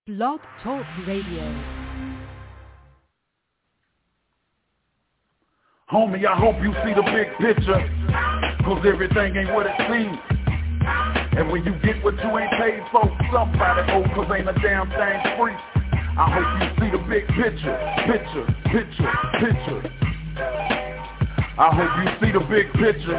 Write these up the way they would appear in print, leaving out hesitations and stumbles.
Blog Talk Radio. Homie, I hope you see the big picture, cause everything ain't what it seems. And when you get what you ain't paid for, somebody owe, cause ain't a damn thing free. I hope you see the big picture. I hope you see the big picture.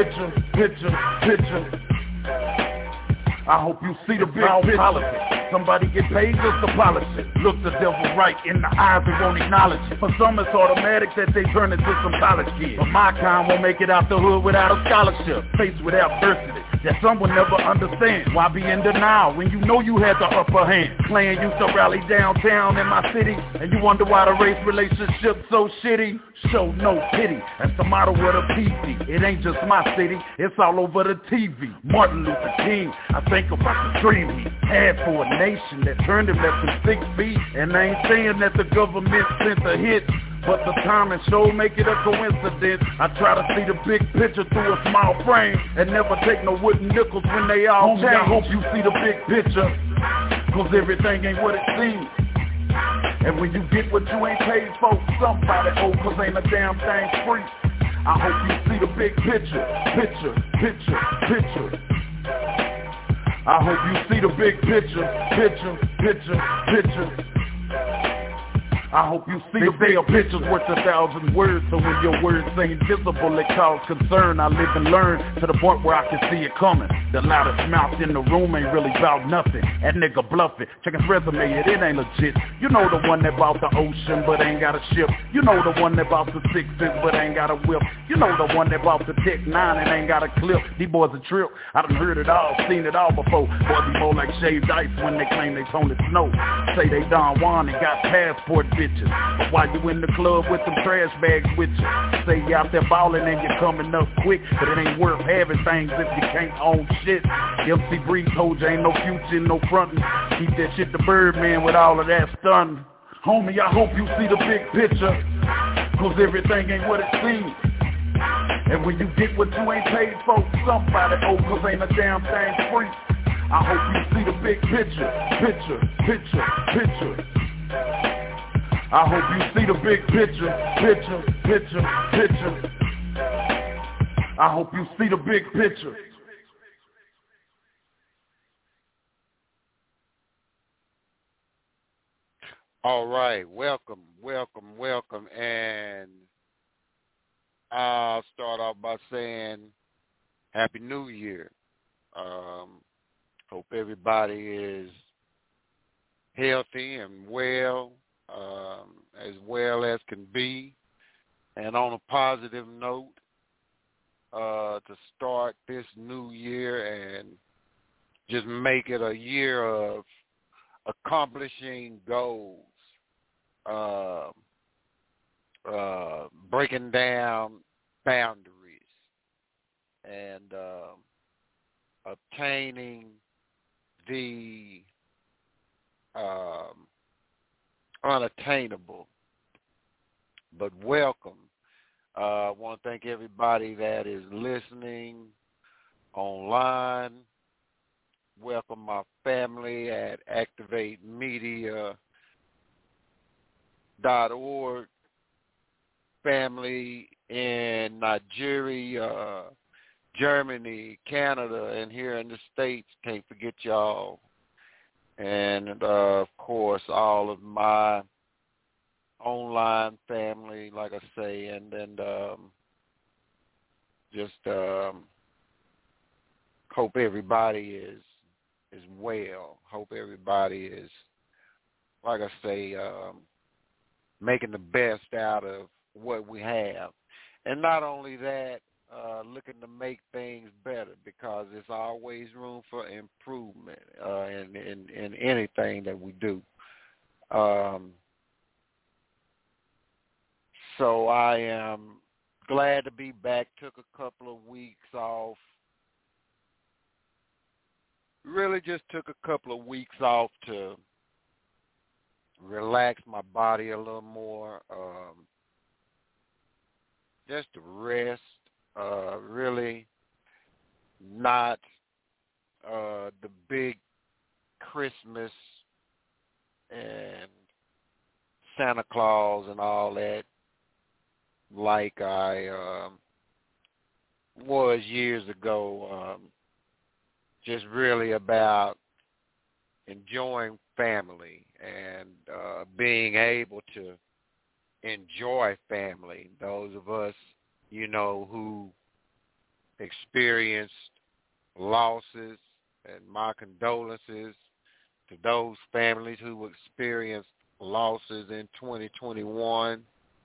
I hope you see the big picture. Politics. Somebody get paid just to polish it. Look the devil right in the eyes and won't acknowledge it. For some it's automatic that they turn into some college kids. But my kind won't make it out the hood without a scholarship. Faced with adversity that some will never understand. Why be in denial when you know you had the upper hand? Clan used to rally downtown in my city, and you wonder why the race relationship's so shitty. Show no pity, that's the motto of the PC. It ain't just my city, it's all over the TV. Martin Luther King, I think about the dream he had for a nation that turned him less than 6 feet. And I ain't saying that the government sent a hit, but the time and show make it a coincidence. I try to see the big picture through a small frame and never take no wooden nickels when they all change. I hope you see the big picture, cause everything ain't what it seems. And when you get what you ain't paid for, somebody owe, cause ain't a damn thing free. I hope you see the big picture. I hope you see the big picture. I hope you see the big picture's worth 1,000 words. So when your words ain't visible, it cause concern. I live and learn to the point where I can see it coming. The loudest mouth in the room ain't really about nothing. That nigga bluffing. Check his resume, it ain't legit. You know the one that bought the ocean but ain't got a ship. You know the one that bought the sixes but ain't got a whip. You know the one that bought the Tech 9 and ain't got a clip. These boys a trip. I done heard it all, seen it all before. Boys be more like shaved ice when they claim they Tony Snow. Say they Don Juan and got passport bitches. But while you in the club with them trash bags with you, say you out there ballin' and you're coming up quick, but it ain't worth having things if you can't own shit. MC Breeze told you ain't no future in no frontin'. Keep that shit to Birdman with all of that stunning. Homie, I hope you see the big picture, cause everything ain't what it seems. And when you get what you ain't paid for, somebody owe, cause ain't a damn thing free. I hope you see the big picture. I hope you see the big picture. I hope you see the big picture. All right, welcome, and I'll start off by saying Happy New Year. Hope everybody is healthy and well as can be. And on a positive note, to start this new year and just make it a year of accomplishing goals, breaking down boundaries, and obtaining the unattainable. But welcome. I want to thank everybody that is listening online. Welcome my family at ActivateMedia.org, family in Nigeria, Germany, Canada, and here in the States. Can't forget y'all. And, of course, all of my online family, like I say, and just hope everybody is well. Hope everybody is, like I say, making the best out of what we have. And not only that, looking to make things better, because there's always room for improvement in anything that we do. So I am glad to be back. Took a couple of weeks off. Really just took a couple of weeks off to relax my body a little more, just to rest, really not the big Christmas Santa Claus and all that like I was years ago. Just really about enjoying family and being able to enjoy family. Those of us, who experienced losses, and my condolences to those families who experienced losses in 2021.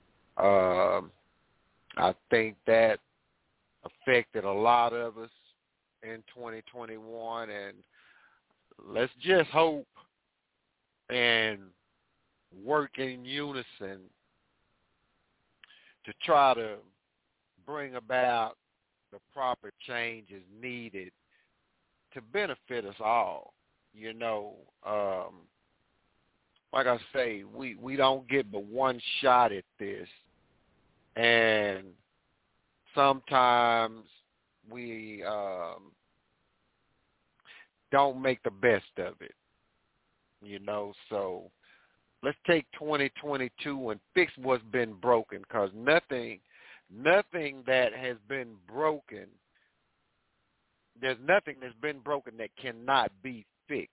I think that affected a lot of us in 2021, and let's just hope and work in unison to try to bring about the proper changes needed to benefit us all. Like I say, we don't get but one shot at this, and sometimes we don't make the best of it, so let's take 2022 and fix what's been broken, because nothing that has been broken, there's nothing that's been broken that cannot be fixed.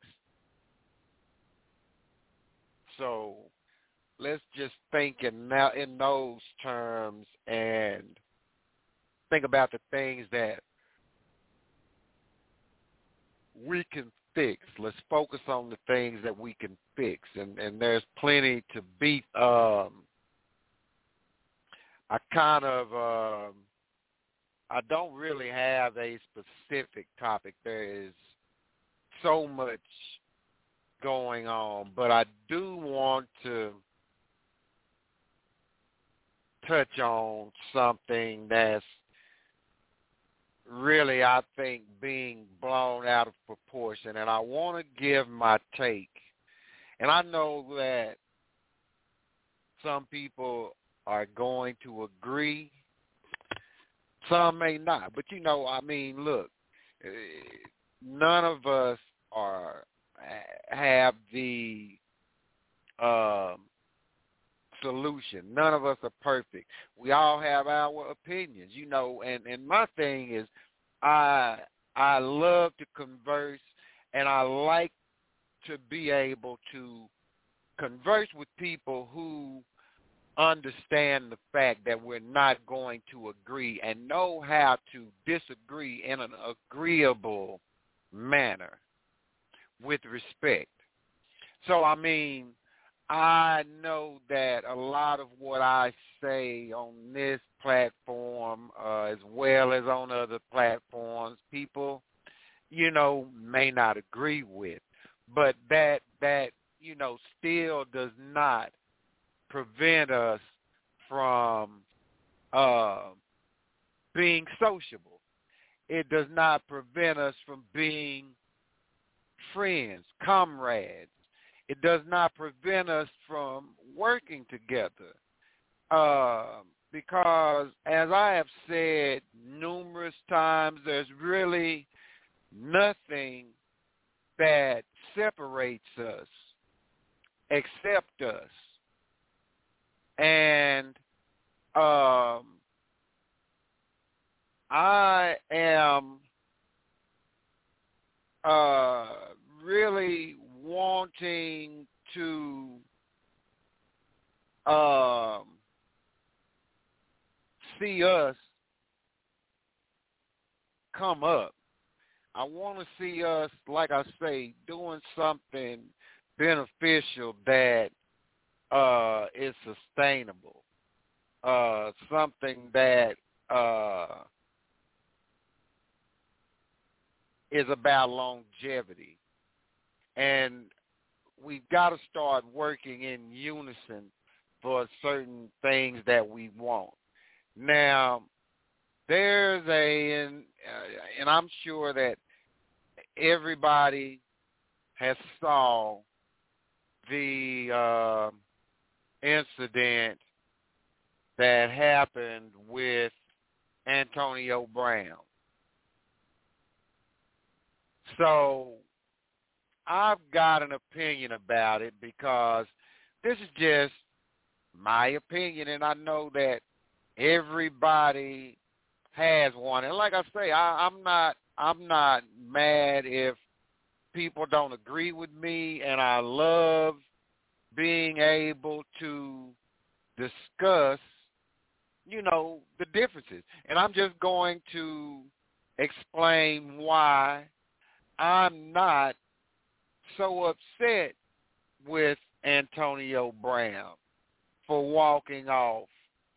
So let's just think in those terms and think about the things that we can fix. Let's focus on the things that we can fix, and there's plenty to beat. I don't really have a specific topic. There is so much going on, but I do want to touch on something that's really, I think, being blown out of proportion, and I want to give my take. And I know that some people are going to agree, some may not. But, look, none of us have the solution. None of us are perfect. We all have our opinions, and my thing is I love to converse, and I like to be able to converse with people who understand the fact that we're not going to agree and know how to disagree in an agreeable manner with respect. So, I know that a lot of what I say on this platform, as well as on other platforms, people, may not agree with. But that still does not prevent us from being sociable. It does not prevent us from being friends, comrades. It does not prevent us from working together. Because, as I have said numerous times, there's really nothing that separates us except us. And I am really wanting to see us come up. I want to see us, like I say, doing something beneficial that is sustainable, something that is about longevity. And we've got to start working in unison for certain things that we want. Now, there's and I'm sure that everybody has saw the incident that happened with Antonio Brown. So I've got an opinion about it because this is just my opinion, and I know that everybody has one. And like I say, I'm not mad if people don't agree with me, and I love being able to discuss, the differences. And I'm just going to explain why I'm not so upset with Antonio Brown for walking off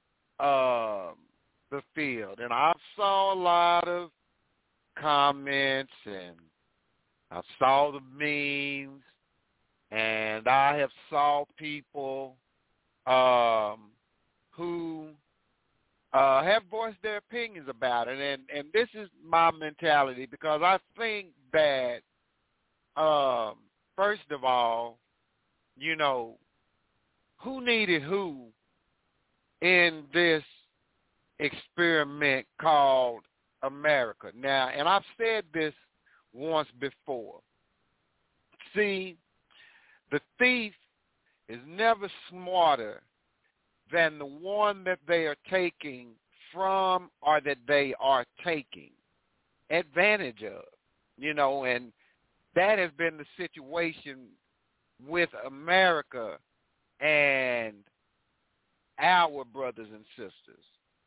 the field. And I saw a lot of comments, and I saw the memes, and I have saw people who have voiced their opinions about it. And this is my mentality, because I think that, first of all, who needed who in this experiment called America? Now, and I've said this once before. See, the thief is never smarter than the one that they are taking from, or that they are taking advantage of, and that has been the situation with America and our brothers and sisters.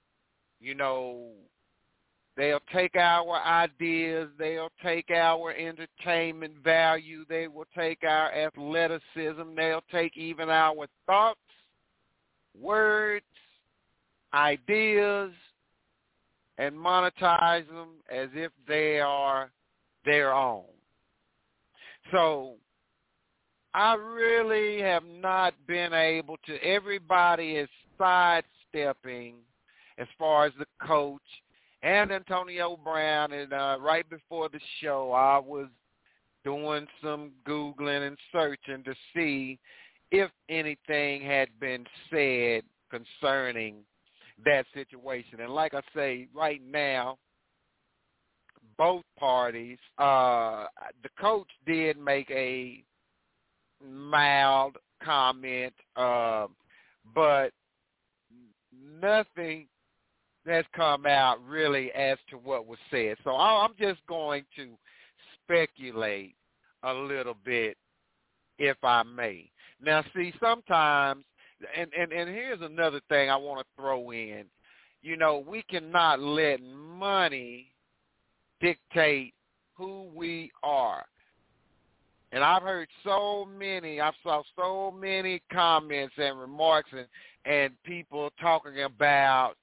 They'll take our ideas, they'll take our entertainment value, they will take our athleticism, they'll take even our thoughts, words, ideas, and monetize them as if they are their own. So I really have not been able to, everybody is sidestepping as far as the coach and Antonio Brown. And right before the show, I was doing some Googling and searching to see if anything had been said concerning that situation. And like I say, right now, both parties, the coach did make a mild comment, but nothing has come out really as to what was said. So I'm just going to speculate a little bit, if I may. Now, see, sometimes, and here's another thing I want to throw in. We cannot let money dictate who we are. And I've saw so many comments and remarks and people talking about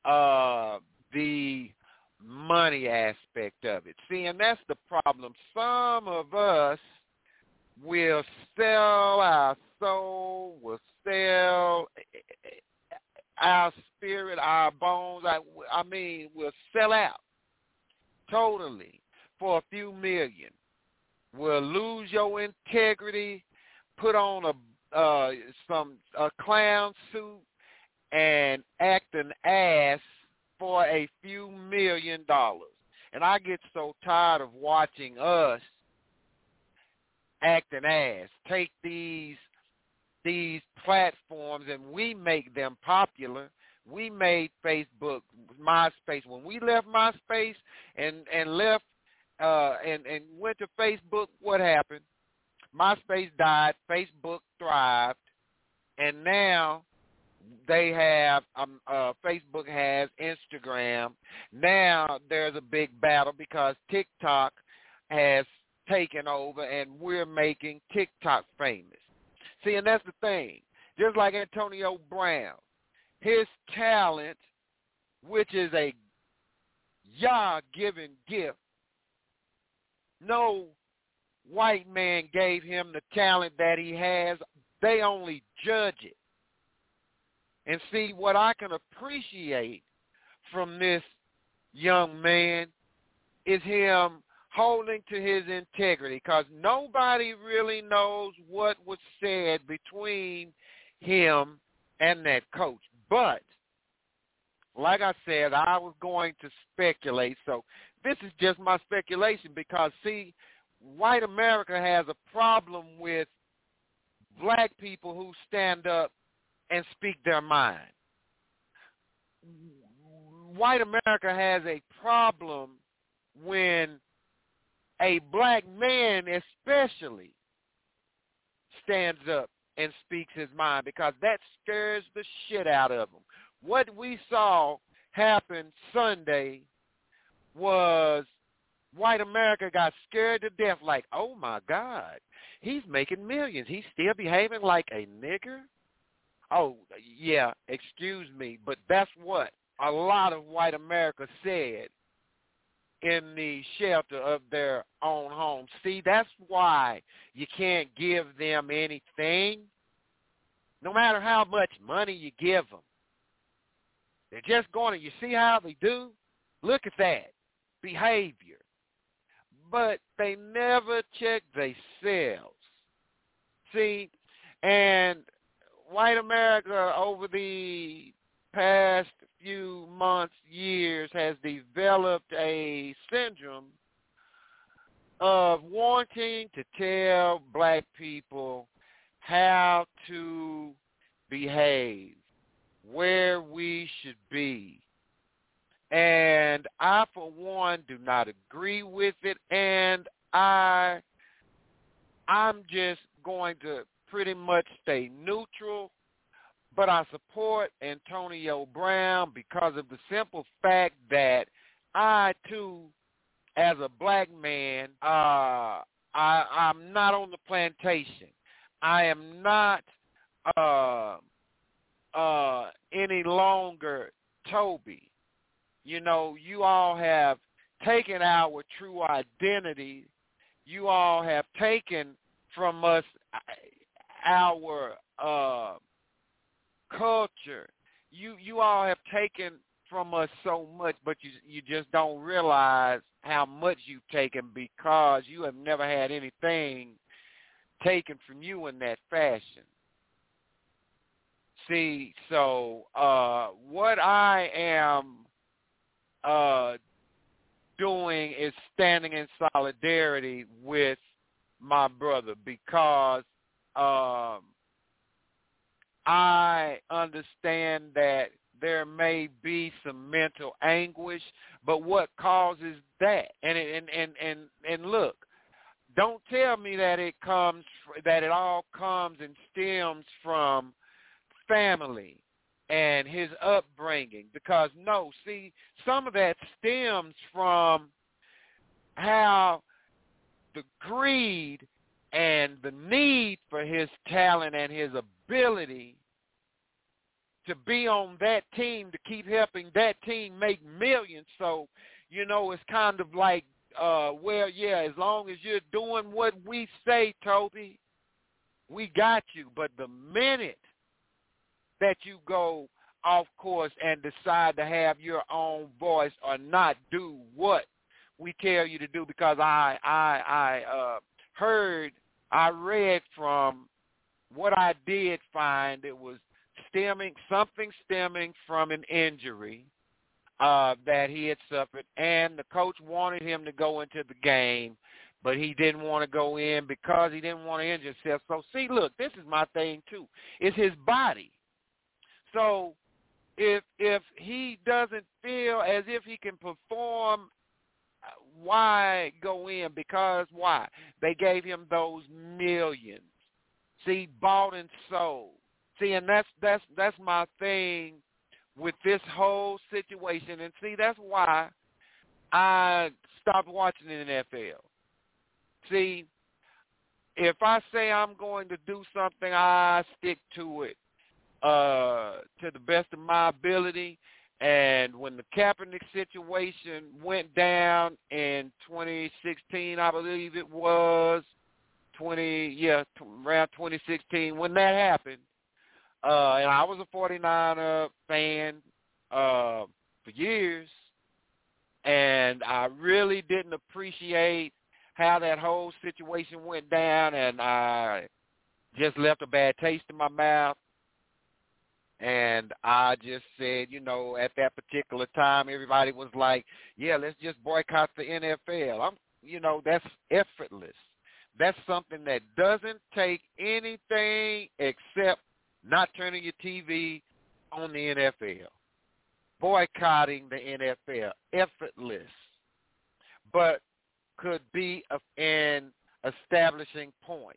the money aspect of it. See, and that's the problem. Some of us will sell our soul, will sell our spirit, our bones. We'll sell out totally for a few million. Will lose your integrity, put on a clown suit, and act an ass for a few $1 million. And I get so tired of watching us act an ass. Take these platforms and we make them popular. We made Facebook, MySpace. When we left MySpace and left and went to Facebook, what happened? MySpace died, Facebook thrived, and now they have, Facebook has Instagram. Now there's a big battle because TikTok has taken over and we're making TikTok famous. See, and that's the thing. Just like Antonio Brown, his talent, which is a Yah-given gift, no white man gave him the talent that he has. They only judge it. And see, what I can appreciate from this young man is him holding to his integrity, because nobody really knows what was said between him and that coach. But, like I said, I was going to speculate, so this is just my speculation because, see, white America has a problem with black people who stand up and speak their mind. White America has a problem when a black man especially stands up and speaks his mind, because that scares the shit out of him. What we saw happen Sunday was white America got scared to death, like, oh my God, he's making millions. He's still behaving like a nigger? Oh, yeah, excuse me, but that's what a lot of white America said in the shelter of their own home. See, that's why you can't give them anything, no matter how much money you give them. They're just going to, you see how they do? Look at that behavior. But they never check themselves. See, and white America over the past few months, years, has developed a syndrome of wanting to tell black people how to behave, where we should be. And I, for one, do not agree with it, and I'm just going to pretty much stay neutral. But I support Antonio Brown because of the simple fact that I, too, as a black man, I'm not on the plantation. I am not any longer Toby. You know, you all have taken our true identity. You all have taken from us our culture. You all have taken from us so much, but you just don't realize how much you've taken, because you have never had anything taken from you in that fashion. See, so what I am doing is standing in solidarity with my brother, because I understand that there may be some mental anguish, but what causes that? And look, don't tell me that it all comes and stems from family and his upbringing, because no, see, some of that stems from how the greed and the need for his talent and his ability to be on that team, to keep helping that team make millions. So, you know, it's kind of like, well, yeah, as long as you're doing what we say, Toby, we got you. But the minute that you go off course and decide to have your own voice or not do what we tell you to do, because I read from what I did find, it was something stemming from an injury that he had suffered, and the coach wanted him to go into the game, but he didn't want to go in because he didn't want to injure himself. So, see, look, this is my thing too. It's his body. So if he doesn't feel as if he can perform, why go in? Because why? They gave him those millions. See, bought and sold. See, and that's my thing with this whole situation. And see, that's why I stopped watching the NFL. See, if I say I'm going to do something, I stick to it to the best of my ability. And when the Kaepernick situation went down in 2016, I believe it was, around 2016, when that happened, and I was a 49er fan for years, and I really didn't appreciate how that whole situation went down, and I just left a bad taste in my mouth. And I just said, you know, at that particular time, everybody was like, yeah, let's just boycott the NFL. That's effortless. That's something that doesn't take anything except not turning your TV on the NFL, boycotting the NFL, effortless, but could be in establishing points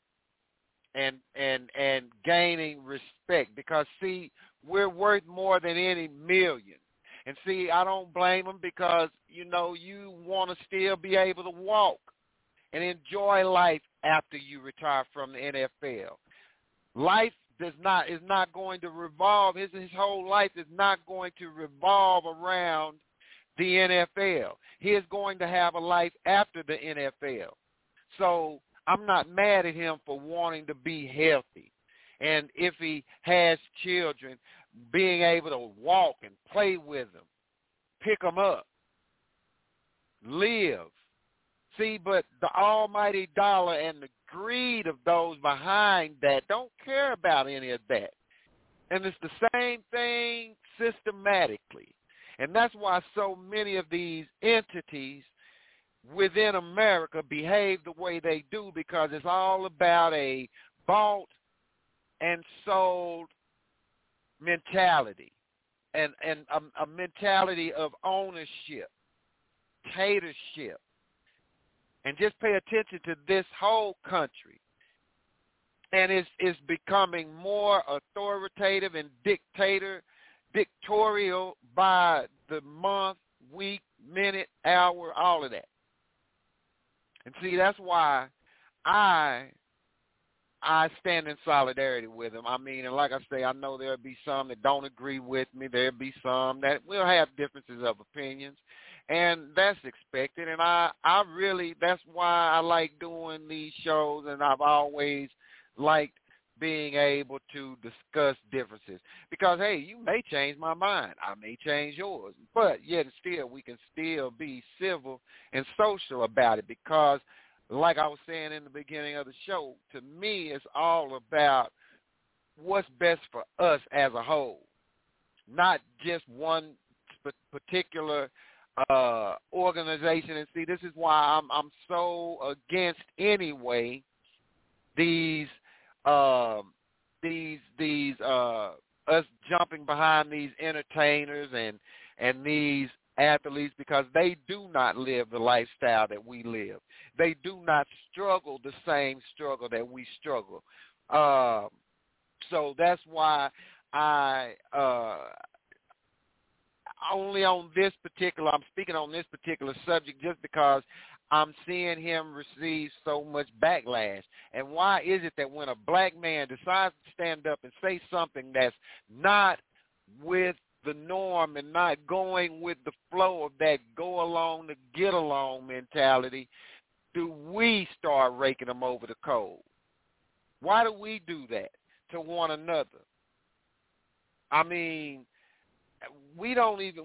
and gaining respect. Because, see, we're worth more than any million. And, see, I don't blame them because, you know, you want to still be able to walk and enjoy life after you retire from the NFL. Life is not going to revolve, his whole life is not going to revolve around the NFL. He is going to have a life after the NFL. So I'm not mad at him for wanting to be healthy. And if he has children, being able to walk and play with them, pick them up, live. See, but the almighty dollar and the greed of those behind that don't care about any of that. And it's the same thing systematically. And that's why so many of these entities within America behave the way they do, because it's all about a bought and sold mentality and a mentality of ownership, dictatorship. And just pay attention to this whole country. And it's becoming more authoritative and dictatorial by the month, week, minute, hour, all of that. And see, that's why I stand in solidarity with them. I mean, and like I say, I know there'll be some that don't agree with me. There'll be some that will have differences of opinions. And that's expected, and I really, that's why I like doing these shows, and I've always liked being able to discuss differences. Because, hey, you may change my mind. I may change yours. But yet still, we can still be civil and social about it, because, like I was saying in the beginning of the show, to me it's all about what's best for us as a whole, not just one particular organization. And see, this is why I'm so against anyway these us jumping behind these entertainers and these athletes, because they do not live the lifestyle that we live. They do not struggle the same struggle that we struggle. So that's why I'm speaking on this particular subject, just because I'm seeing him receive so much backlash. And why is it that when a black man decides to stand up and say something that's not with the norm and not going with the flow of that go along to get along mentality, do we start raking them over the coals? Why do we do that to one another? I mean, we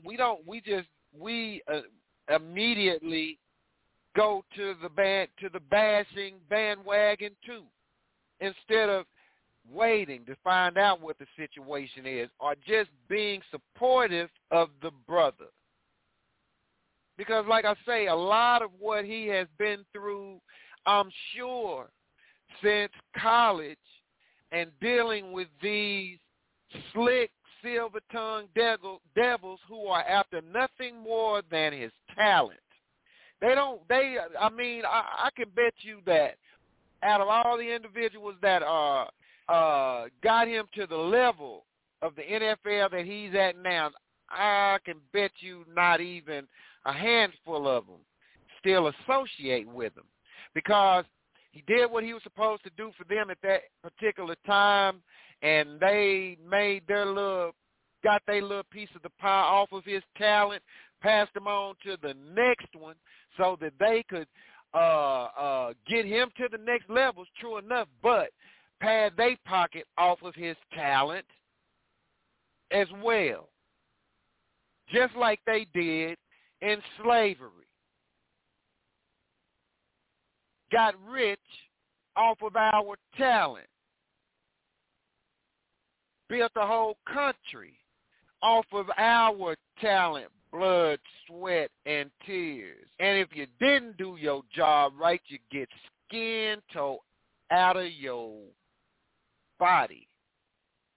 immediately go to the bashing bandwagon too, instead of waiting to find out what the situation is, or just being supportive of the brother. Because like I say, a lot of what he has been through, I'm sure, since college and dealing with these slick, silver-tongued devils who are after nothing more than his talent. I can bet you that out of all the individuals that got him to the level of the NFL that he's at now, I can bet you not even a handful of them still associate with him, because he did what he was supposed to do for them at that particular time, and they got their little piece of the pie off of his talent, passed him on to the next one so that they could get him to the next levels, true enough, but pad their pocket off of his talent as well, just like they did in slavery. Got rich off of our talent. Built a whole country off of our talent, blood, sweat, and tears. And if you didn't do your job right, you get skin tore out of your body.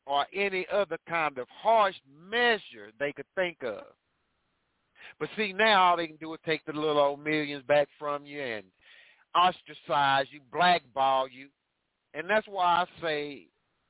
or any other kind of harsh measure they could think of. But see, now all they can do is take the little old millions back from you and ostracize you, blackball you. And that's why I say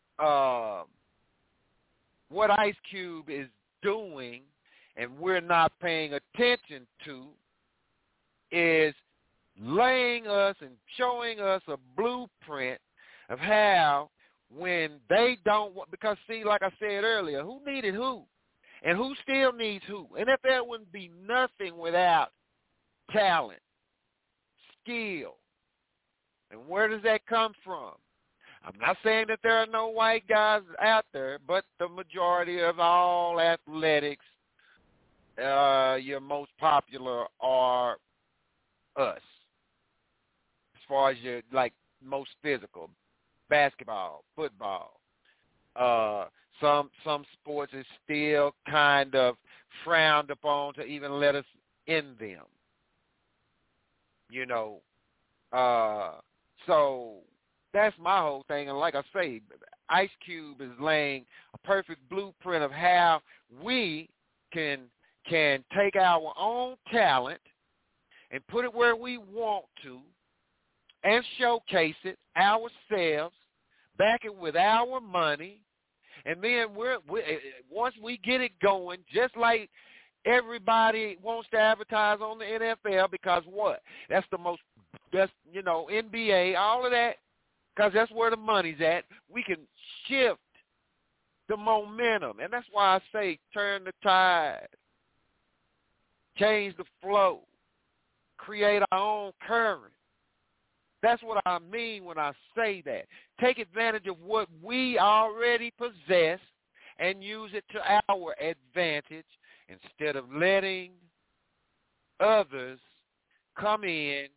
what Ice Cube is doing and we're not paying attention to is laying us and showing us a blueprint of how when they don't want, because see, like I said earlier, who needed who? And who still needs who? NFL wouldn't be nothing without talent, skill. And where does that come from? I'm not saying that there are no white guys out there, but the majority of all athletics, your most popular are us. As far as your, like, most physical, basketball, football. Some sports is still kind of frowned upon to even let us in them. You know, so that's my whole thing. And like I say, Ice Cube is laying a perfect blueprint of how we can take our own talent and put it where we want to and showcase it ourselves, back it with our money, and then once we get it going, just like everybody wants to advertise on the NFL, because what? That's NBA, all of that, because that's where the money's at. We can shift the momentum, and that's why I say turn the tide, change the flow, create our own current. That's what I mean when I say that. Take advantage of what we already possess and use it to our advantage instead of letting others come in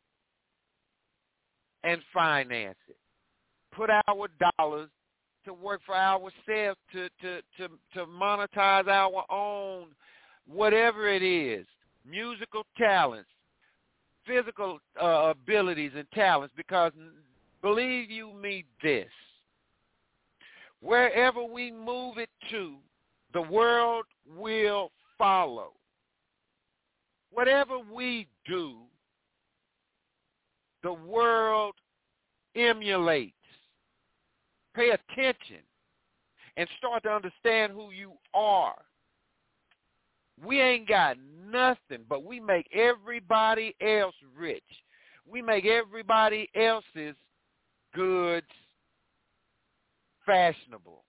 and finance it. Put our dollars to work for ourselves to monetize our own whatever it is, musical talents, physical abilities and talents, because believe you me this, wherever we move it to, the world will follow. Whatever we do, the world emulates. Pay attention and start to understand who you are. We ain't got nothing, but we make everybody else rich. We make everybody else's goods fashionable,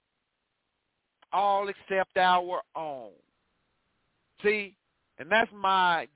all except our own. See, and that's my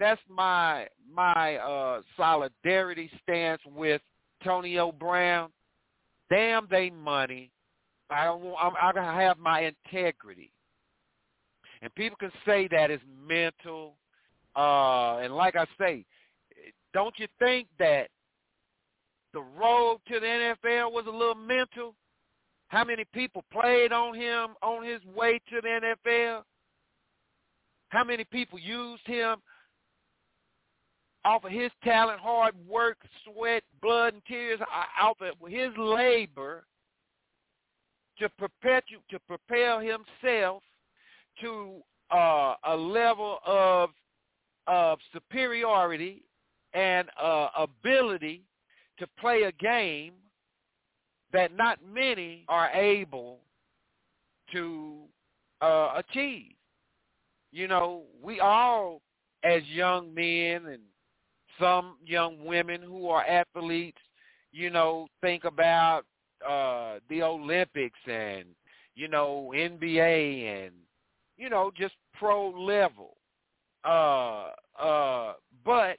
solidarity stance with Antonio Brown. Damn they money. I'm gonna have my integrity. And people can say that is mental. And like I say, don't you think that the road to the NFL was a little mental? How many people played on him on his way to the NFL? How many people used him off of his talent, hard work, sweat, blood, and tears, off of his labor to propel himself to a level of superiority and ability to play a game that not many are able to achieve. You know, we all, as young men and some young women who are athletes, you know, think about the Olympics and, you know, NBA and, you know, just pro level. But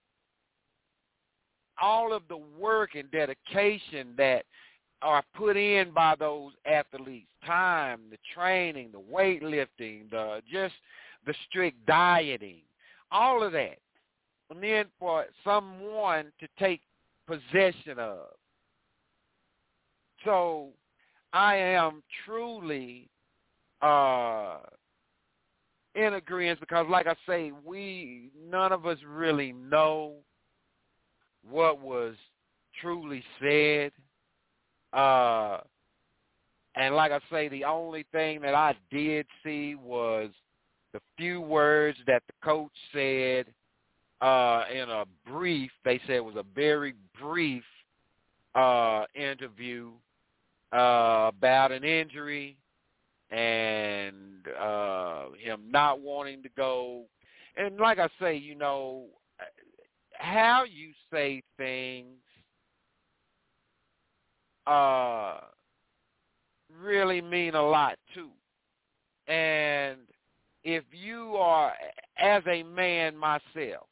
all of the work and dedication that are put in by those athletes, time, the training, the weightlifting, the strict dieting, all of that. And then for someone to take possession of. So I am truly in agreement, because like I say, none of us really know what was truly said. And like I say, the only thing that I did see was the few words that the coach said in a brief. They said it was a very brief interview about an injury and him not wanting to go. And like I say, you know, how you say things really mean a lot too. And if you are, as a man myself,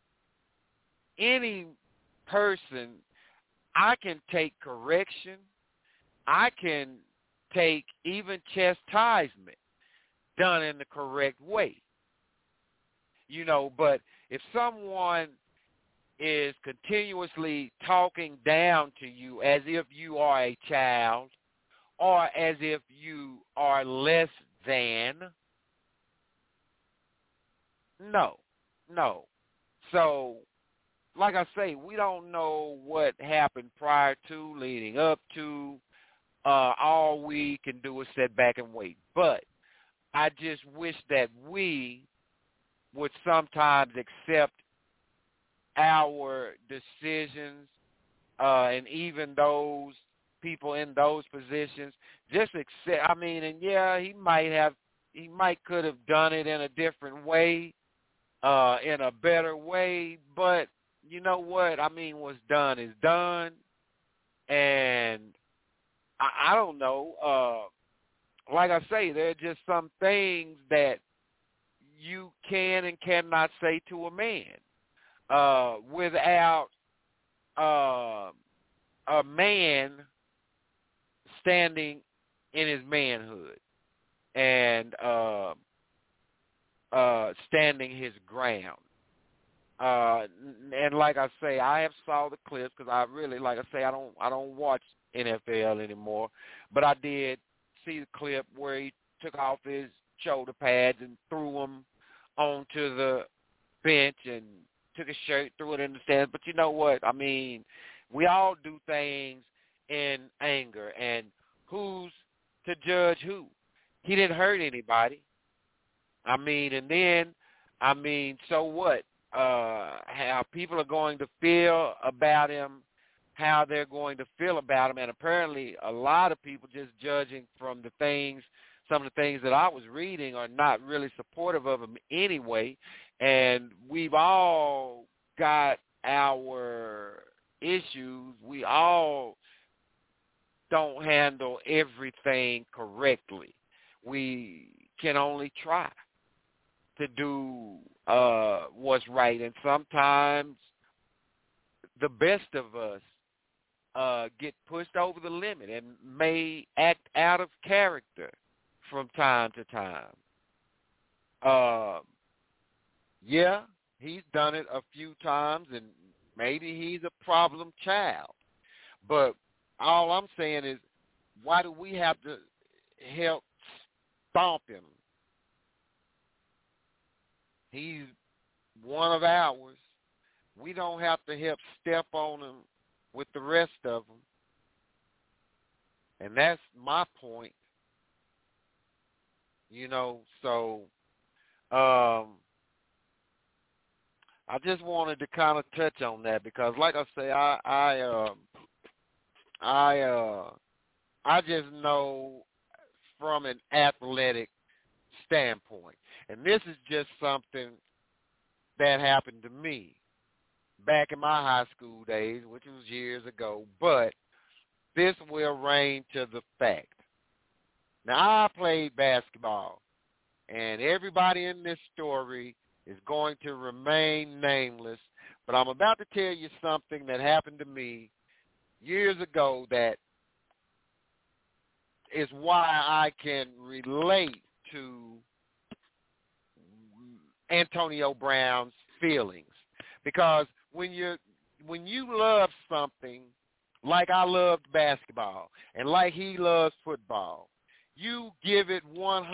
any person, I can take correction, I can take even chastisement done in the correct way. You know, but if someone is continuously talking down to you as if you are a child or as if you are less than, no. So, like I say, we don't know what happened prior to, leading up to. All we can do is sit back and wait. But I just wish that we would sometimes accept our decisions, and even those people in those positions, just accept. I mean, and yeah, he might could have done it in a different way, in a better way, but you know what? I mean, what's done is done, and I don't know. Like I say, there are just some things that you can and cannot say to a man without a man standing in his manhood and standing his ground. And like I say, I have saw the clips because I really, like I say, I don't watch NFL anymore, but I did see the clip where he took off his shoulder pads and threw them onto the bench and took his shirt, threw it in the stands. But you know what? I mean, we all do things in anger, and who's to judge who? He didn't hurt anybody. I mean, and then, I mean, so what? How people are going to feel about him, how they're going to feel about him, and apparently a lot of people, just judging from the things, some of the things that I was reading, are not really supportive of him anyway, and we've all got our issues. We all don't handle everything correctly. We can only try to do what's right, and sometimes the best of us get pushed over the limit and may act out of character from time to time. Yeah, he's done it a few times, and maybe he's a problem child. But all I'm saying is, why do we have to help stomp him? He's one of ours. We don't have to help step on him with the rest of them. And that's my point. You know, so I just wanted to kind of touch on that because, like I say, I just know from an athletic standpoint, and this is just something that happened to me back in my high school days, which was years ago, but this will reign to the fact. Now, I played basketball, and everybody in this story is going to remain nameless, but I'm about to tell you something that happened to me years ago that is why I can relate to Antonio Brown's feelings. Because when you love something like I loved basketball and like he loves football, you give it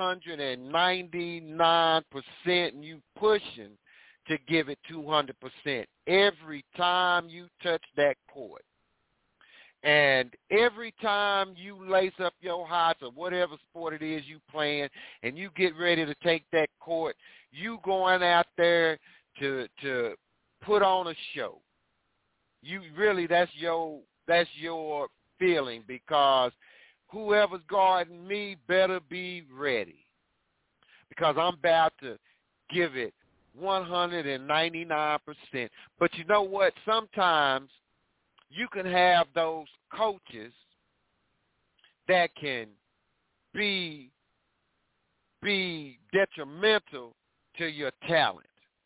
199% and you pushing to give it 200% every time you touch that court. And every time you lace up your hots or whatever sport it is you playing and you get ready to take that court, you going out there to put on a show. You really, that's your feeling, because whoever's guarding me better be ready, because I'm about to give it 199%. But you know what? Sometimes you can have those coaches that can be detrimental to your talent.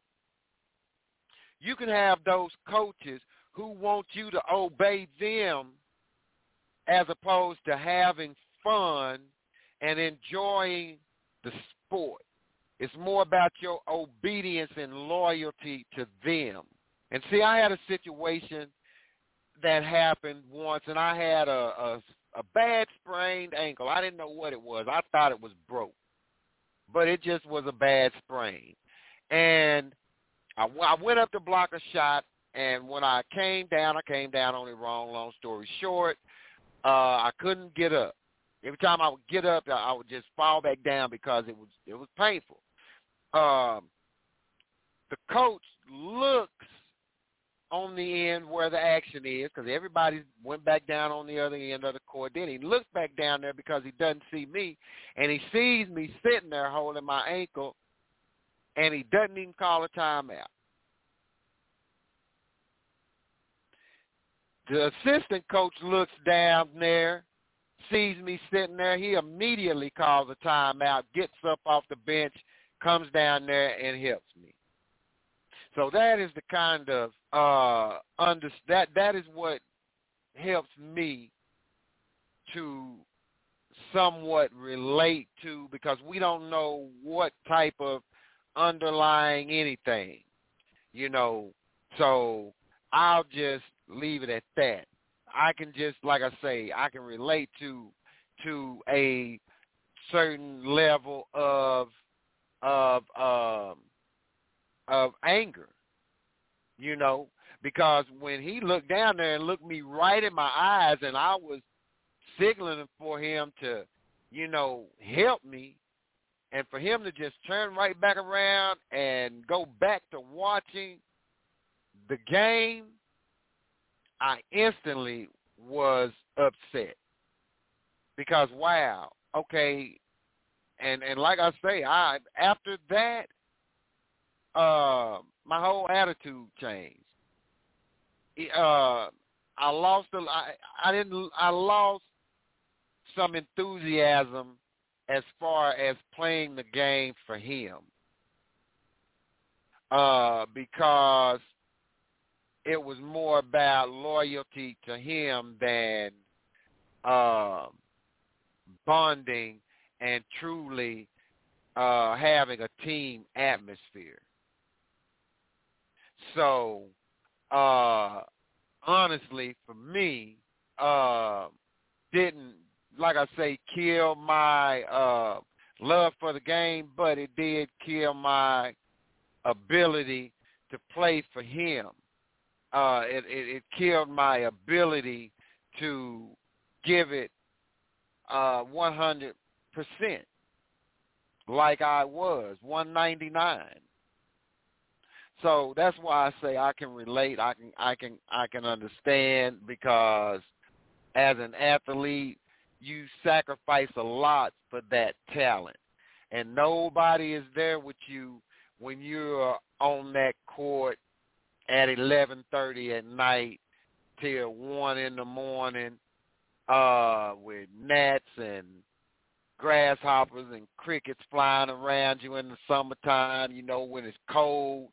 You can have those coaches who want you to obey them as opposed to having fun and enjoying the sport. It's more about your obedience and loyalty to them. And see, I had a situation that happened once, and I had a bad sprained ankle. I didn't know what it was. I thought it was broke, but it just was a bad sprain. And I went up to block a shot, and when I came down on it wrong. Long story short, I couldn't get up. Every time I would get up, I would just fall back down because it was painful. The coach looks on the end where the action is, because everybody went back down on the other end of the court. Then he looks back down there because he doesn't see me, and he sees me sitting there holding my ankle, and he doesn't even call a timeout. The assistant coach looks down there, sees me sitting there. He immediately calls a timeout, gets up off the bench, comes down there, and helps me. So that is the kind of that is what helps me to somewhat relate to, because we don't know what type of underlying anything, so I'll just leave it at that. I can just, like I say, I can relate to a certain level of anger, because when he looked down there and looked me right in my eyes, and I was signaling for him to, help me, and for him to just turn right back around and go back to watching the game, I instantly was upset, because wow, okay, and like I say, after that, my whole attitude changed. I lost some enthusiasm as far as playing the game for him, because it was more about loyalty to him than bonding and truly having a team atmosphere. So, honestly, for me, didn't, like I say, kill my love for the game, but it did kill my ability to play for him. It killed my ability to give it 100%, like I was, 199. So that's why I say I can relate. I can understand, because as an athlete, you sacrifice a lot for that talent, and nobody is there with you when you're on that court at 11:30 at night till 1 in the morning, with gnats and grasshoppers and crickets flying around you in the summertime, when it's cold.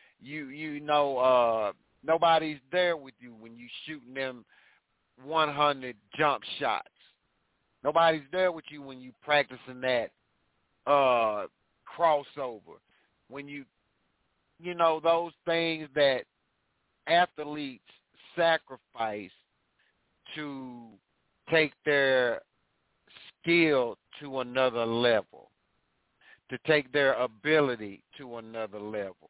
Nobody's there with you when you shooting them 100 jump shots. Nobody's there with you when you practicing that crossover. When those things that athletes sacrifice to take their skill to another level, to take their ability to another level.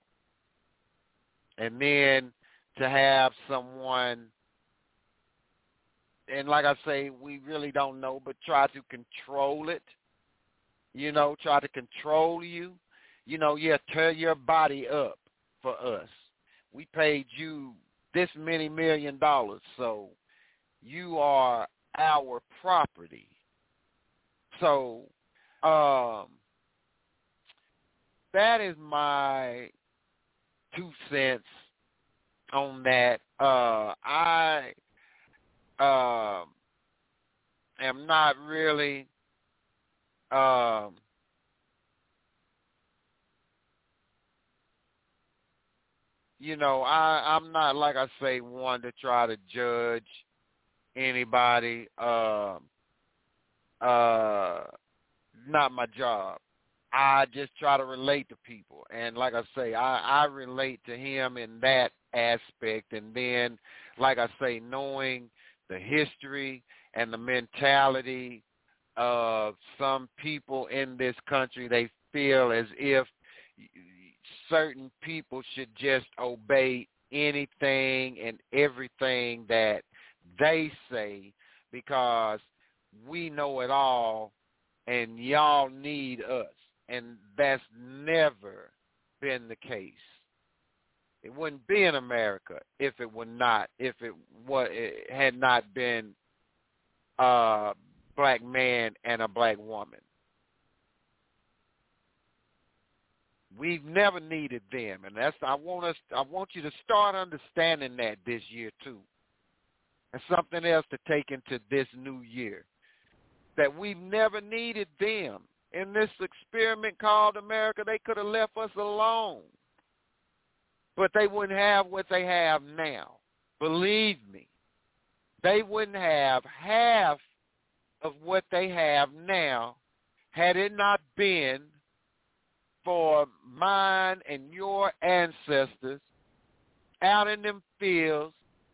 And then to have someone and like I say, we really don't know, but try to control it. You know, try to control you. You know, yeah, tear your body up for us. We paid you this many $1 million, so you are our property. So that is my 2 cents on that. I am not really you know, I'm not, like I say, one to try to judge anybody. Not my job. I just try to relate to people. And like I say, I relate to him in that aspect. And then, like I say, knowing the history and the mentality of some people in this country, they feel as if certain people should just obey anything and everything that they say because we know it all and y'all need us. And that's never been the case. It wouldn't be in America if it had not been a black man and a black woman. We've never needed them, and I want you to start understanding that this year too. And something else to take into this new year, that we've never needed them. In this experiment called America, they could have left us alone. But they wouldn't have what they have now. Believe me, they wouldn't have half of what they have now had it not been for mine and your ancestors out in them fields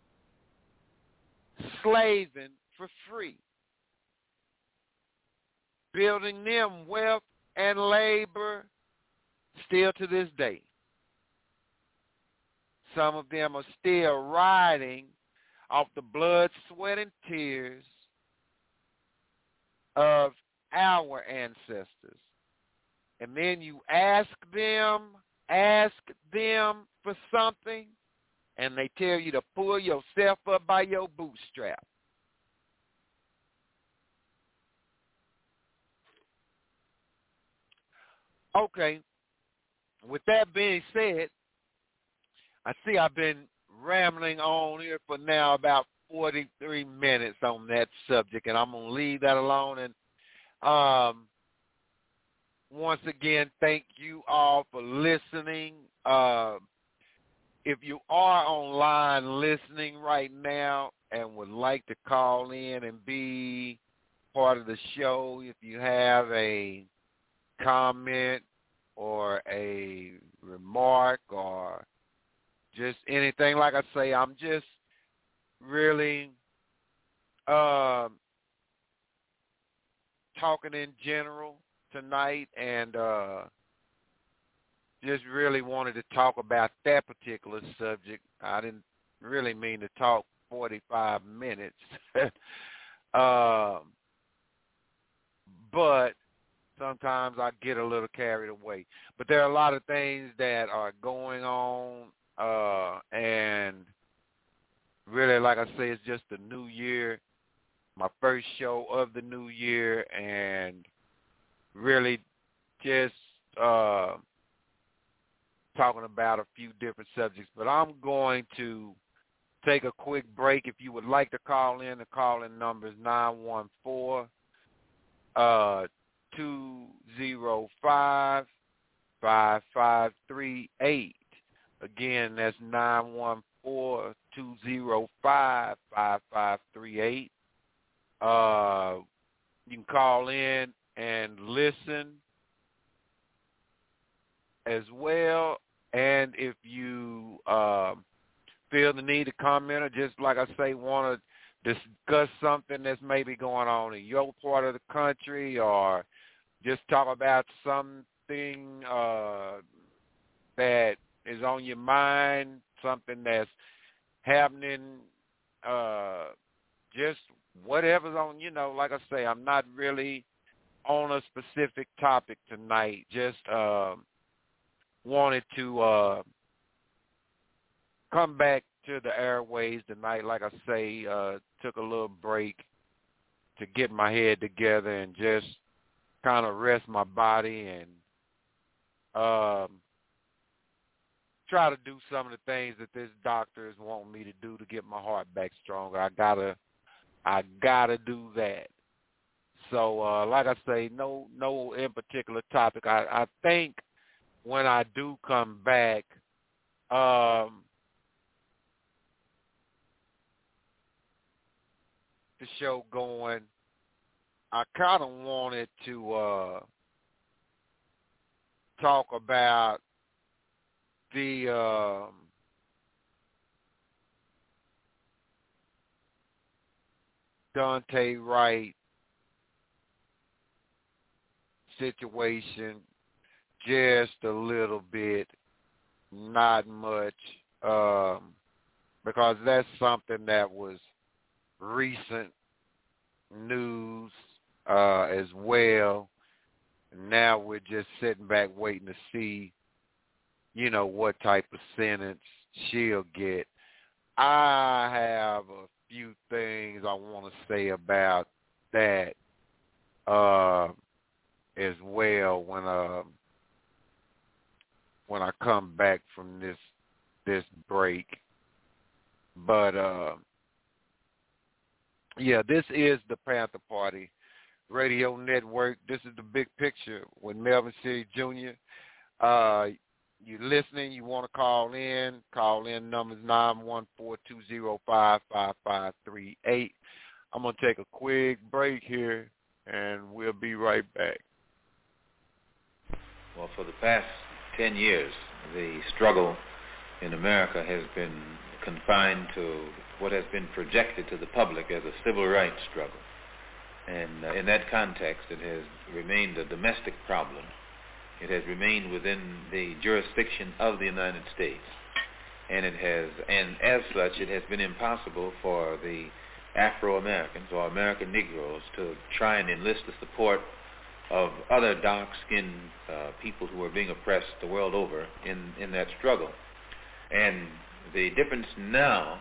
slaving for free, building them wealth and labor still to this day. Some of them are still riding off the blood, sweat, and tears of our ancestors. And then you ask them for something, and they tell you to pull yourself up by your bootstrap. Okay, with that being said, I see I've been rambling on here for now about 43 minutes on that subject, and I'm going to leave that alone. And once again, thank you all for listening. If you are online listening right now and would like to call in and be part of the show, if you have a comment or a remark or just anything, like I say, I'm just really talking in general tonight, and just really wanted to talk about that particular subject. I didn't really mean to talk 45 minutes. But sometimes I get a little carried away. But there are a lot of things that are going on, and really, like I say, it's just the new year, my first show of the new year, and really just talking about a few different subjects. But I'm going to take a quick break. If you would like to call in, the call-in number is 914-205-5538. Again, that's 914-205-5538. You can call in and listen as well. And if you feel the need to comment or just, like I say, want to discuss something that's maybe going on in your part of the country, or just talk about something that is on your mind, something that's happening just whatever's on, like I say, I'm not really on a specific topic tonight. Just wanted to come back to the airways tonight. Like I say, took a little break to get my head together and just kind of rest my body and try to do some of the things that this doctor is wanting me to do to get my heart back stronger. I gotta do that. So, like I say, no in particular topic. I think when I do come back, the show going, I kind of wanted to talk about the Daunte Wright situation just a little bit, not much, because that's something that was recent news as well. Now we're just sitting back waiting to see, what type of sentence she'll get. I have a few things I want to say about that as well when I come back from this break. But this is the Panther Party Radio Network. This is the Big Picture with Melvin City Jr. You're listening, you want to call in numbers 914-205-5538. I'm going to take a quick break here, and we'll be right back. Well, for the past 10 years, the struggle in America has been confined to what has been projected to the public as a civil rights struggle. And in that context, it has remained a domestic problem. It has remained within the jurisdiction of the United States. And as such, it has been impossible for the Afro-Americans or American Negroes to try and enlist the support of other dark-skinned people who are being oppressed the world over in that struggle. And the difference now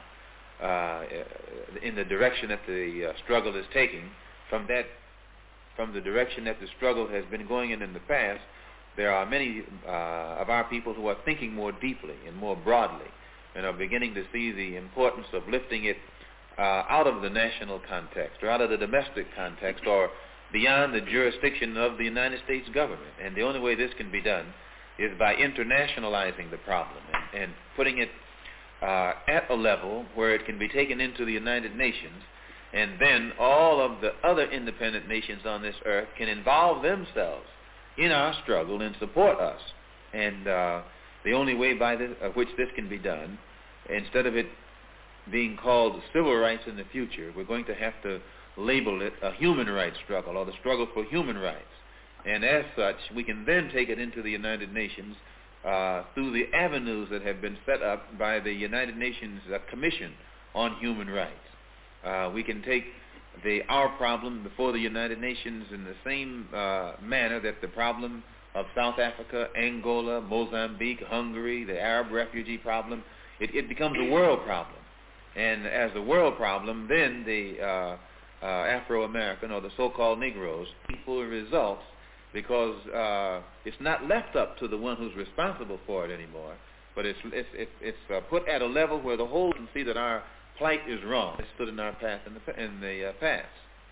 in the direction that the struggle is taking from the direction that the struggle has been going in the past, there are many of our people who are thinking more deeply and more broadly and are beginning to see the importance of lifting it out of the national context or out of the domestic context or beyond the jurisdiction of the United States government. And the only way this can be done is by internationalizing the problem and putting it at a level where it can be taken into the United Nations, and then all of the other independent nations on this earth can involve themselves in our struggle and support us. And the only way by which this can be done, instead of it being called civil rights in the future, we're going to have to label it a human rights struggle or the struggle for human rights. And as such, we can then take it into the United Nations through the avenues that have been set up by the United Nations Commission on Human Rights. We can take our problem before the United Nations in the same manner that the problem of South Africa, Angola, Mozambique, Hungary, the Arab refugee problem, it becomes a world problem. And as a world problem, then the Afro-American or the so-called Negroes equal results, because it's not left up to the one who's responsible for it anymore, but it's put at a level where the whole can see that our plight is wrong. It stood in our path in the past.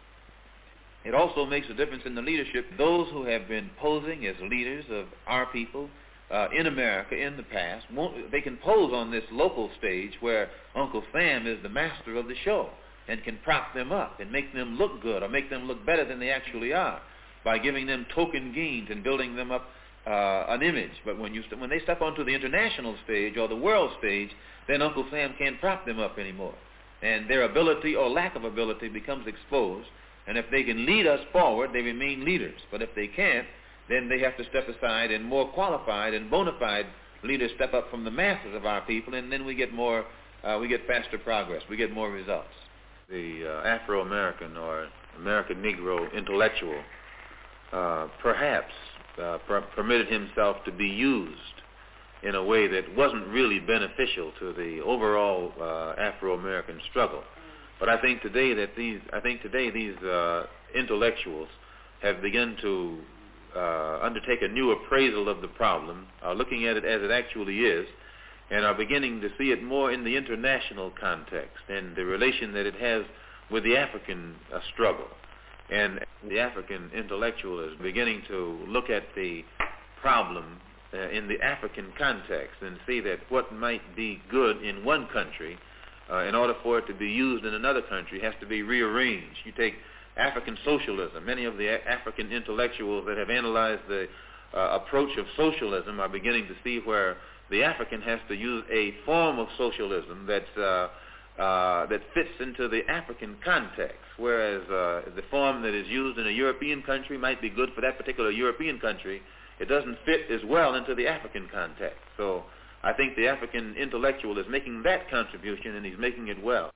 It also makes a difference in the leadership. Those who have been posing as leaders of our people in America in the past, they can pose on this local stage where Uncle Sam is the master of the show and can prop them up and make them look good or make them look better than they actually are by giving them token gains and building them up an image. But when they step onto the international stage or the world stage, then Uncle Sam can't prop them up anymore. And their ability or lack of ability becomes exposed. And if they can lead us forward, they remain leaders. But if they can't, then they have to step aside, and more qualified and bona fide leaders step up from the masses of our people, and then we get faster progress. We get more results. the Afro-American or American Negro intellectual perhaps permitted himself to be used in a way that wasn't really beneficial to the overall Afro-American struggle. But I think today these intellectuals have begun to undertake a new appraisal of the problem, are looking at it as it actually is, and are beginning to see it more in the international context and the relation that it has with the African struggle. And the African intellectual is beginning to look at the problem in the African context and see that what might be good in one country, in order for it to be used in another country, has to be rearranged. You take African socialism. Many of the African intellectuals that have analyzed the approach of socialism are beginning to see where the African has to use a form of socialism that fits into the African context, whereas the form that is used in a European country might be good for that particular European country. It doesn't fit as well into the African context. So I think the African intellectual is making that contribution, and he's making it well.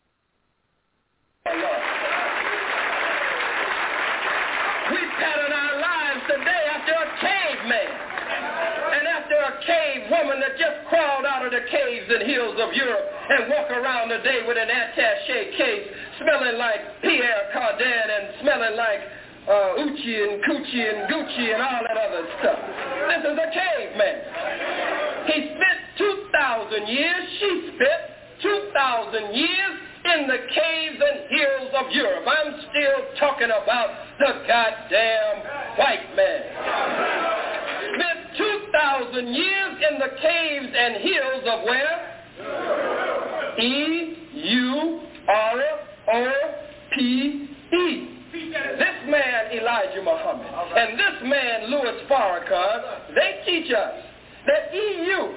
We pattern our lives today after a caveman and after a cave woman that just crawled out of the caves and hills of Europe and walk around today with an attaché case smelling like Pierre Cardin and smelling like Uchi and Coochie and Gucci and all that other stuff. This is a caveman. He spent 2,000 years, she spent 2,000 years in the caves and hills of Europe. I'm still talking about the goddamn white man. Spent 2,000 years in the caves and hills of where? E-U-R-O-P-E. This man, Elijah Muhammad, and this man, Louis Farrakhan, they teach us that EU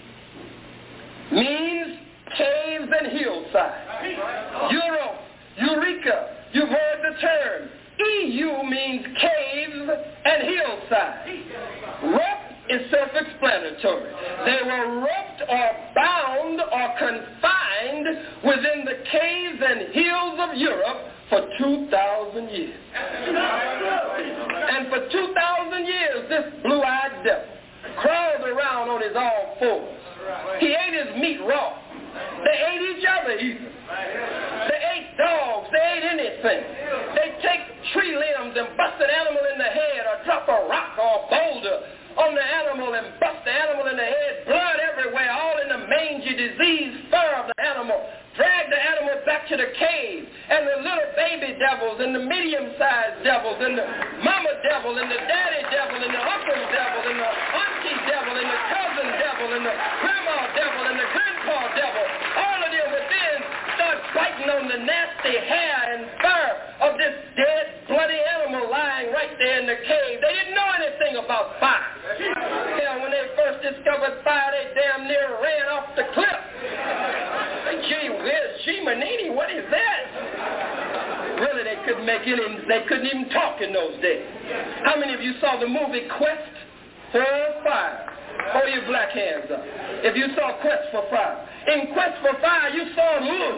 means caves and hillside. Euro, Eureka, you've heard the term. EU means caves and hillside. Rough is self-explanatory. They were roughed or bound or confined within the caves and hills of Europe for 2,000 years. And for 2,000 years, this blue-eyed devil crawled around on his all fours. He ate his meat raw. They ate each other even. They ate dogs. They ate anything. They take tree limbs and bust an animal in the head or drop a rock or a boulder on the animal and bust the animal in the head, blood everywhere, all in the mangy, diseased fur of the animal. Drag the animal back to the cave, and the little baby devils and the medium-sized devils and the mama devil and the daddy devil and the uncle devil and the auntie devil and the cousin devil and the grandma devil and the grandpa devil, all of them would then start biting on the nasty hair and fur of this dead, bloody animal lying right there in the cave. They didn't know anything about fire. Hell, when they first discovered fire, they damn near ran off the cliff. Gee whiz, Manini, what is that? Really, they couldn't even talk in those days. How many of you saw the movie Quest for Fire? Hold your black hands up. If you saw Quest for Fire. In Quest for Fire, you saw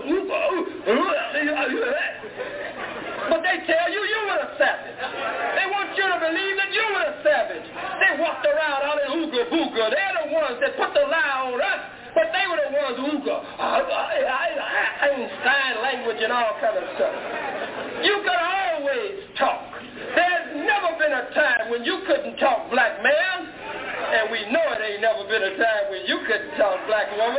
but they tell you were a savage. They want you to believe that you were a savage. They walked around all in ooga booga. They're the ones that put the lie on us. But they were the ones who Einstein language and all kind of stuff. You could always talk. There's never been a time when you couldn't talk, black man. And we know it ain't never been a time when you couldn't talk, black woman.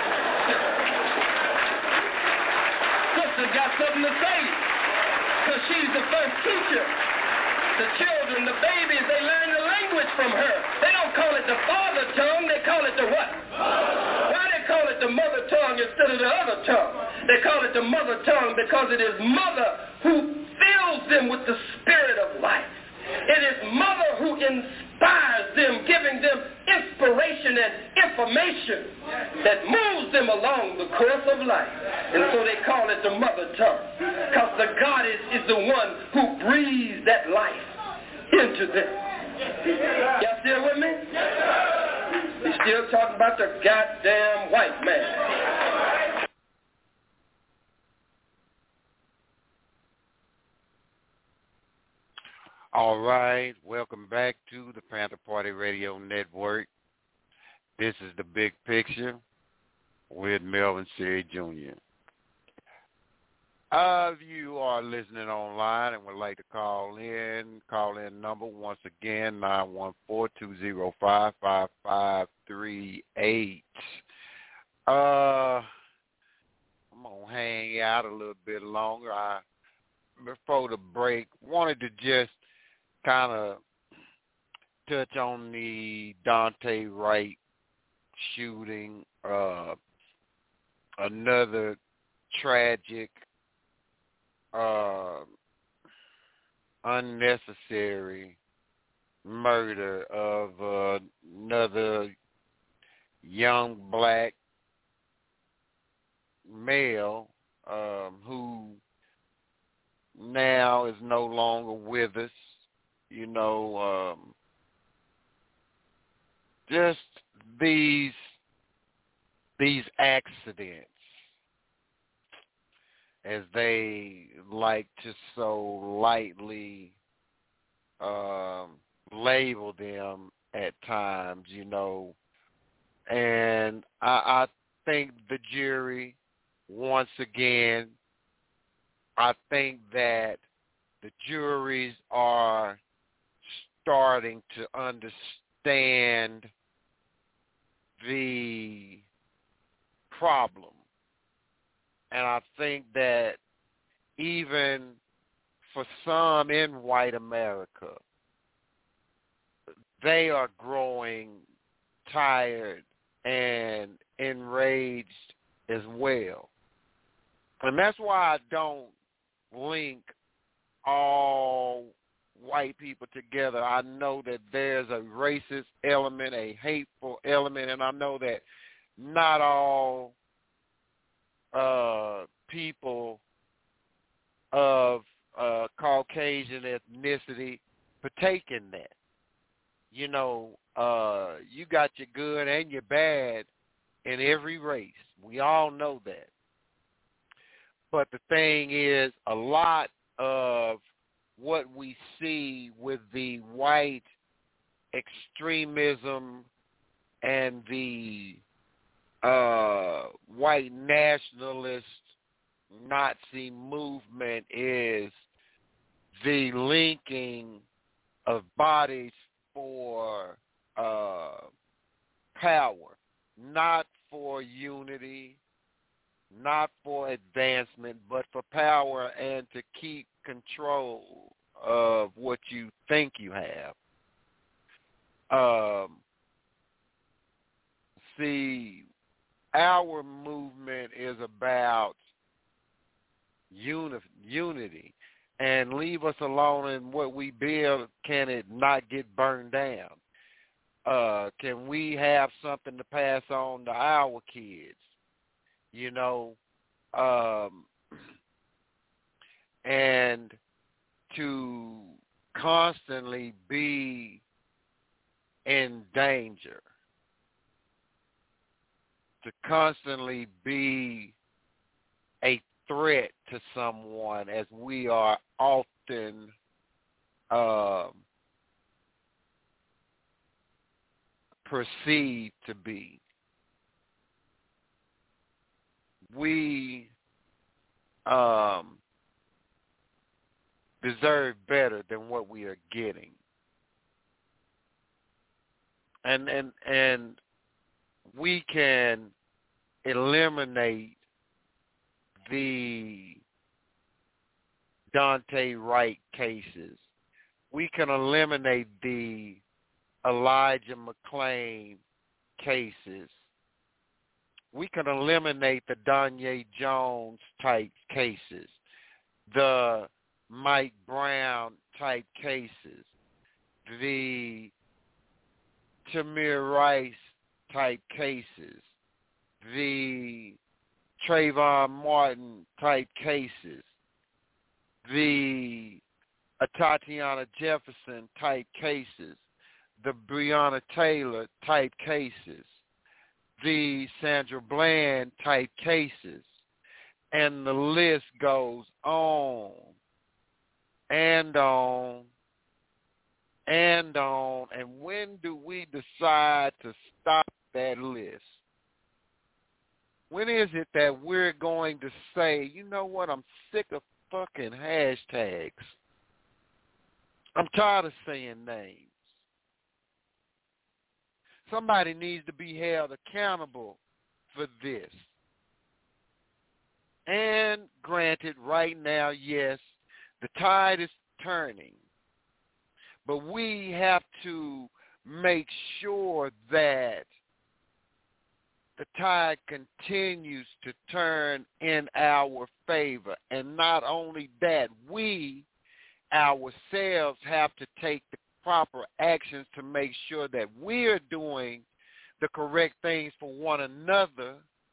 Sister's got something to say. Because she's the first teacher. The children, the babies, they learn the language from her. They don't call it the father tongue, they call it the what? Why they call it the mother tongue instead of the other tongue? They call it the mother tongue because it is mother who fills them with the spirit of life. It is mother who inspires them, giving them inspiration and information that moves them along the course of life. And so they call it the mother tongue because the goddess is the one who breathes that life into them. Y'all still with me? We still talking about the goddamn white man. All right, welcome back to the Panther Party Radio Network. This is The Big Picture with Melvin Seary Jr. If you are listening online and would like to call in number once again, 914-205-5538. I'm going to hang out a little bit longer. Before the break, wanted to just kind of touch on the Daunte Wright shooting, another tragic, unnecessary murder of another young black male who now is no longer with us. You know, just these accidents, as they like to so lightly label them at times, you know. And I think the jury, once again, I think that the juries are starting to understand the problem. And I think that even for some in white America, they are growing tired and enraged as well. And that's why I don't link all white people together. I know that there's a racist element, a hateful element, and I know that not all people of Caucasian ethnicity partake in that. You know, you got your good and your bad in every race. We all know that. But the thing is, a lot of what we see with the white extremism and the white nationalist Nazi movement is the linking of bodies for power, not for unity, not for advancement, but for power and to keep control of what you think you have. See, our movement is about unity, and leave us alone in what we build. Can it not get burned down? Can we have something to pass on to our kids? You know, and to constantly be in danger, to constantly be a threat to someone, as we are often perceived to be. We deserve better than what we are getting. And we can eliminate the Daunte Wright cases. We can eliminate the Elijah McClain cases. We can eliminate the Danye Jones type cases, the Mike Brown type cases, the Tamir Rice type cases, the Trayvon Martin type cases, the Tatiana Jefferson type cases, the Breonna Taylor type cases, the Sandra Bland type cases, and the list goes on and on and on, and when do we decide to stop that list? When is it that we're going to say, you know what, I'm sick of fucking hashtags. I'm tired of saying names. Somebody needs to be held accountable for this. And granted, right now, yes, the tide is turning. But we have to make sure that the tide continues to turn in our favor. And not only that, we ourselves have to take the proper actions to make sure that we're doing the correct things for one another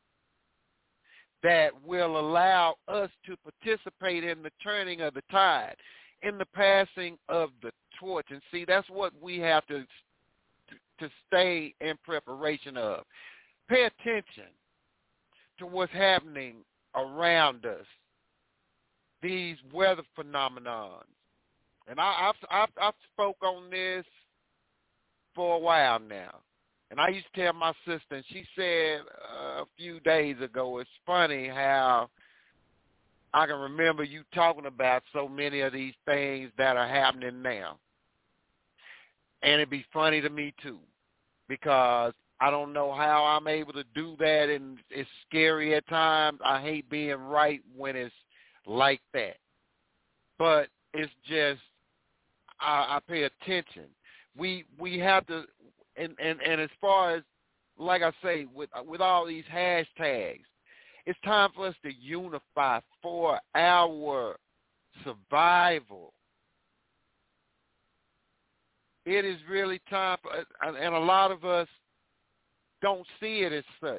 that will allow us to participate in the turning of the tide, in the passing of the torch. And see, that's what we have to stay in preparation of. Pay attention to what's happening around us, these weather phenomenons. And I've spoke on this for a while now. And I used to tell my sister, and she said a few days ago, it's funny how I can remember you talking about so many of these things that are happening now. And it'd be funny to me, too, because I don't know how I'm able to do that, and it's scary at times. I hate being right when it's like that. But it's just, I pay attention. We have to, and as far as, like I say, with all these hashtags, it's time for us to unify for our survival. It is really time for us, and a lot of us don't see it as such.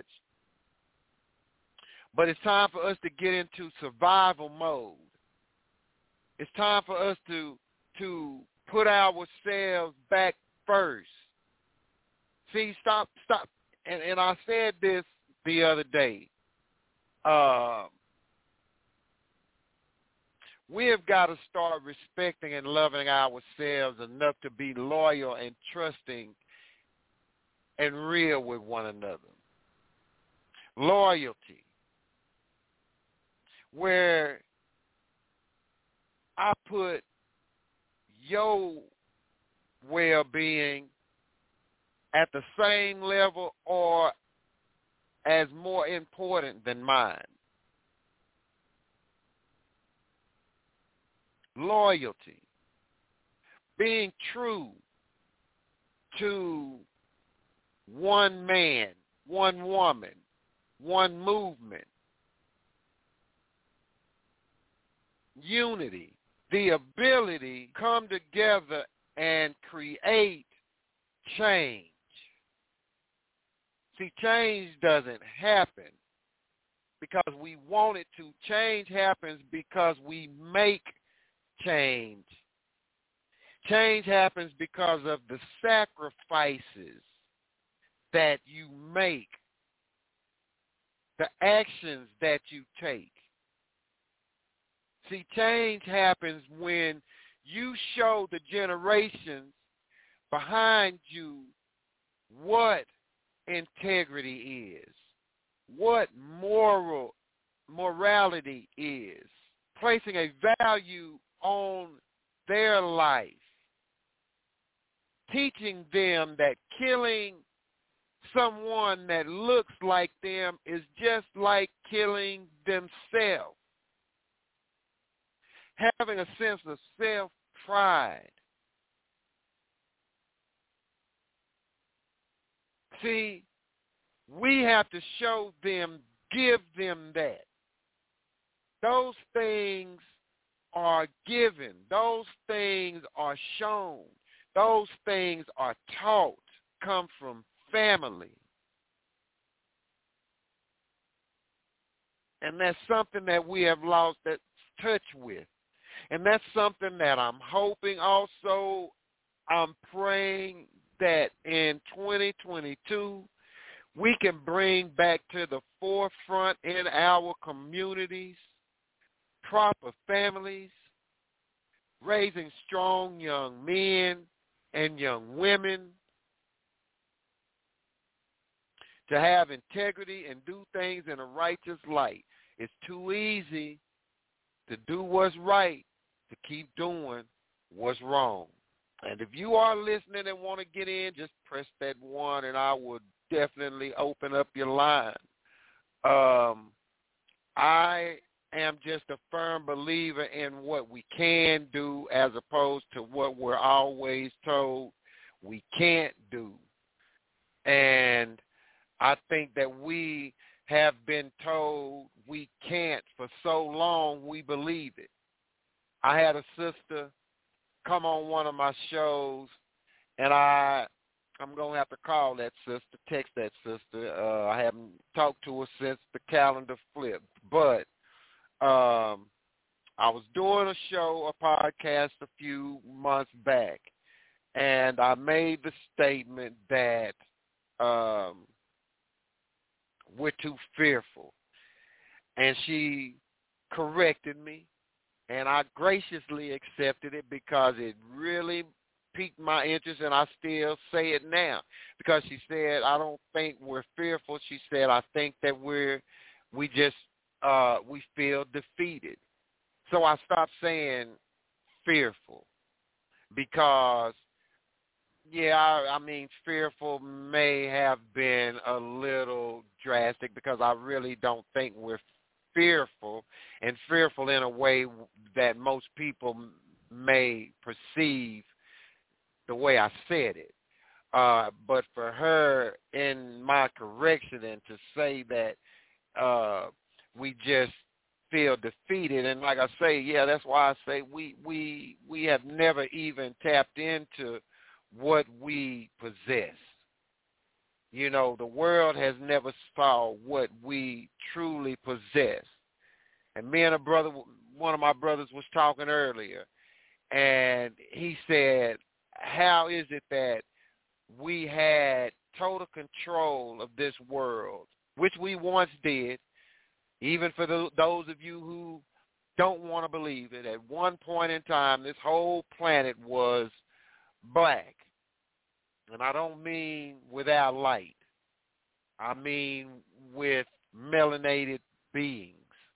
But it's time for us to get into survival mode. It's time for us to put ourselves back first. See, stop. And I said this the other day. We have got to start respecting and loving ourselves enough to be loyal and trusting and real with one another. Loyalty, where I put your well-being at the same level or as more important than mine. Loyalty, being true to one man, one woman, one movement. Unity, the ability to come together and create change. See, change doesn't happen because we want it to. Change happens because we make change. Change happens because of the sacrifices that you make, the actions that you take. See, change happens when you show the generations behind you what integrity is, what morality is, placing a value on their life, teaching them that killing someone that looks like them is just like killing themselves. Having a sense of self-pride. See, we have to show them, give them that. Those things are given. Those things are shown. Those things are taught, come from family. And that's something that we have lost that touch with. And that's something that I'm hoping also, I'm praying that in 2022, we can bring back to the forefront in our communities, proper families, raising strong young men, and young women to have integrity and do things in a righteous light. It's too easy to do what's right, to keep doing what's wrong. And if you are listening and want to get in, just press that 1, and I will definitely open up your line. I am just a firm believer in what we can do as opposed to what we're always told we can't do. And I think that we have been told we can't for so long, we believe it. I had a sister come on one of my shows, and I'm going to have to call that sister, text that sister. I haven't talked to her since the calendar flipped. But I was doing a show, a podcast a few months back, and I made the statement that we're too fearful. And she corrected me, and I graciously accepted it because it really piqued my interest, and I still say it now. Because she said, I don't think we're fearful. She said, I think that we feel defeated. So I stopped saying fearful because, I mean, fearful may have been a little drastic because I really don't think we're fearful, and fearful in a way that most people may perceive the way I said it. But for her, in my correction, and to say that we just feel defeated, and like I say, that's why I say we have never even tapped into what we possess. You know, the world has never saw what we truly possess. And me and one of my brothers was talking earlier, and he said, how is it that we had total control of this world, which we once did, even for those of you who don't want to believe it. At one point in time, this whole planet was black. And I don't mean without light. I mean with melanated beings.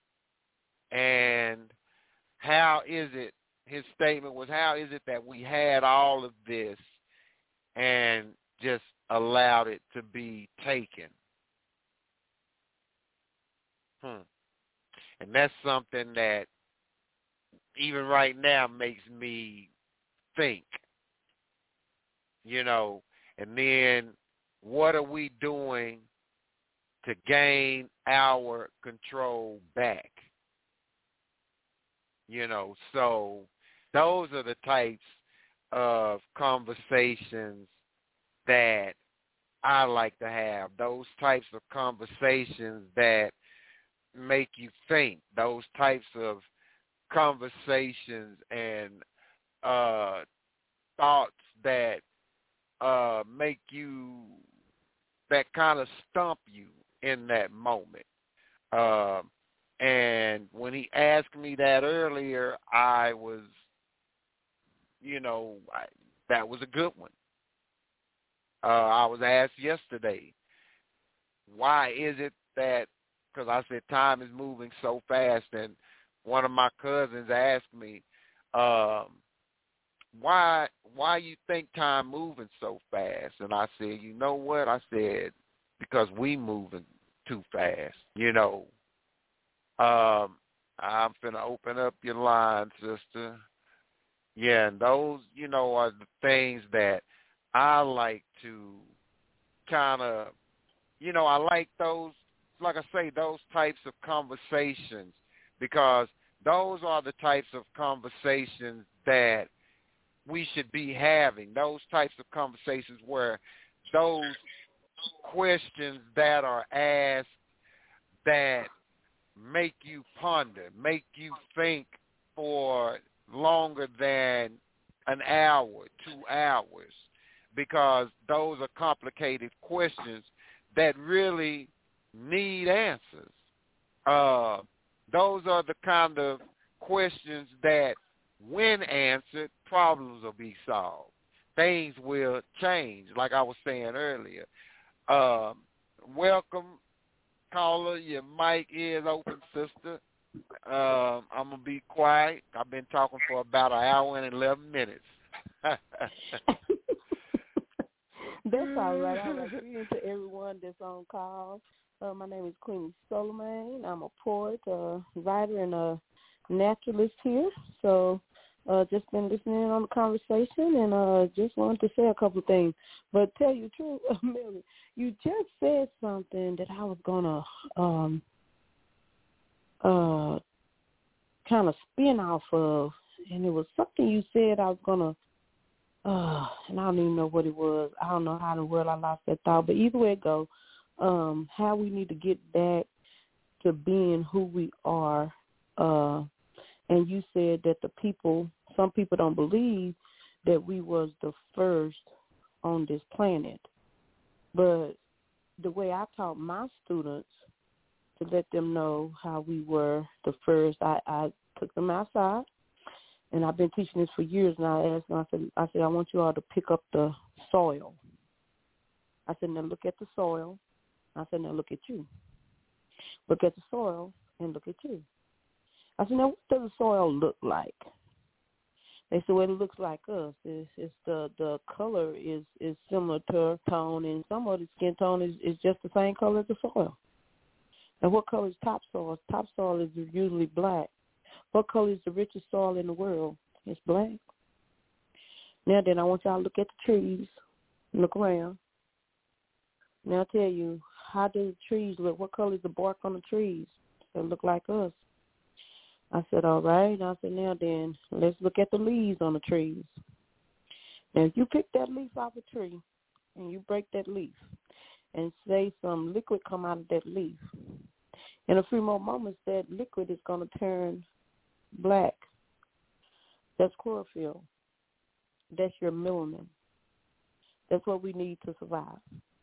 And how is it, his statement was, how is it that we had all of this and just allowed it to be taken? And that's something that even right now makes me think, you know, and then what are we doing to gain our control back? You know, so those are the types of conversations that I like to have, those types of conversations that make you think, those types of conversations and thoughts that make you, that kind of stump you in that moment. And when he asked me that earlier, I was, that was a good one. I was asked yesterday, why is it that, because I said time is moving so fast, and one of my cousins asked me, why you think time moving so fast? And I said, you know what? I said, because we moving too fast, I'm finna open up your line, sister. Yeah, and those, are the things that I like to kind of, I like those, like I say, those types of conversations, because those are the types of conversations that we should be having, those types of conversations where those questions that are asked that make you ponder, make you think for longer than an hour, 2 hours, because those are complicated questions that really need answers. Those are the kind of questions that, when answered, problems will be solved. things will change, like I was saying earlier. Welcome, caller. Your mic is open, sister. I'm going to be quiet. I've been talking for about an hour and 11 minutes. That's all right. I like greeting to everyone that's on call. My name is Queen Solomon. I'm a poet, writer, and a naturalist here. So just been listening on the conversation and just wanted to say a couple of things. But tell you the truth, Millie, you just said something that I was going to kind of spin off of, and it was something you said I was going to, and I don't even know what it was. I don't know how in the world I lost that thought, but either way it goes, how we need to get back to being who we are. And you said that some people don't believe that we was the first on this planet. But the way I taught my students to let them know how we were the first, I took them outside, and I've been teaching this for years now. I asked them, I said, I want you all to pick up the soil. I said, now look at the soil. I said, now look at you. Look at the soil and look at you. I said, now what does the soil look like? They said, well, it looks like us. It's the color is similar to our tone, and some of the skin tone is just the same color as the soil. And what color is topsoil? Topsoil is usually black. What color is the richest soil in the world? It's black. Now then, I want y'all to look at the trees. Look around. Now I'll tell you, how do the trees look? What color is the bark on the trees? They look like us. I said, all right. I said, now then, let's look at the leaves on the trees. Now, if you pick that leaf off a tree and you break that leaf and say some liquid come out of that leaf, in a few more moments, that liquid is going to turn black. That's chlorophyll. That's your melanin. That's what we need to survive.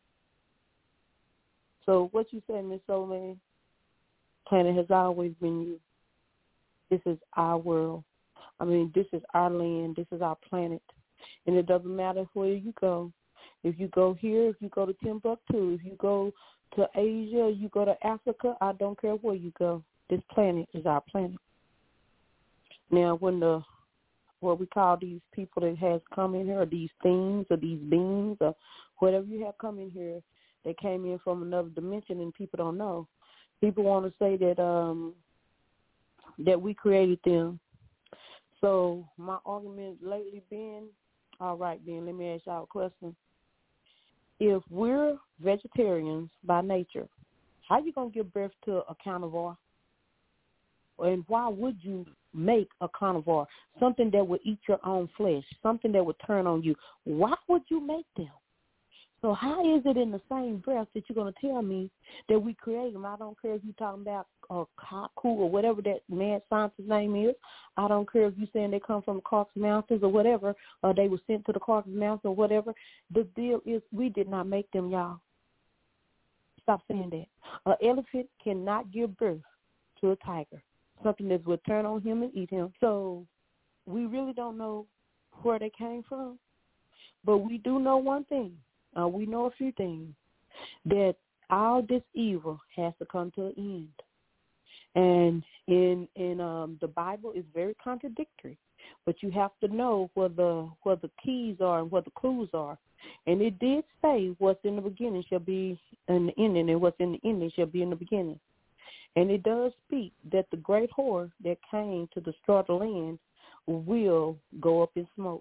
So what you said, Miss Solomon, planet has always been you. This is our world. I mean, this is our land. This is our planet. And it doesn't matter where you go. If you go here, if you go to Timbuktu, if you go to Asia, you go to Africa, I don't care where you go. This planet is our planet. Now, when what we call these people that has come in here, or these things, or these beings, or whatever you have come in here, they came in from another dimension and people don't know. People want to say that that we created them. So my argument lately been, all right, Ben, let me ask y'all a question. If we're vegetarians by nature, how you going to give birth to a carnivore? And why would you make a carnivore, something that would eat your own flesh, something that would turn on you? Why would you make them? So how is it in the same breath that you're going to tell me that we create them? I don't care if you're talking about Kaku or whatever that mad scientist's name is. I don't care if you're saying they come from the Caucasus Mountains or whatever, or they were sent to the Caucasus Mountains or whatever. The deal is we did not make them, y'all. Stop saying that. An elephant cannot give birth to a tiger, something that would turn on him and eat him. So we really don't know where they came from, but we do know one thing. We know a few things, that all this evil has to come to an end. And in the Bible is very contradictory, but you have to know where the keys are and what the clues are. And it did say what's in the beginning shall be in the ending, and what's in the ending shall be in the beginning. And it does speak that the great whore that came to destroy the land will go up in smoke.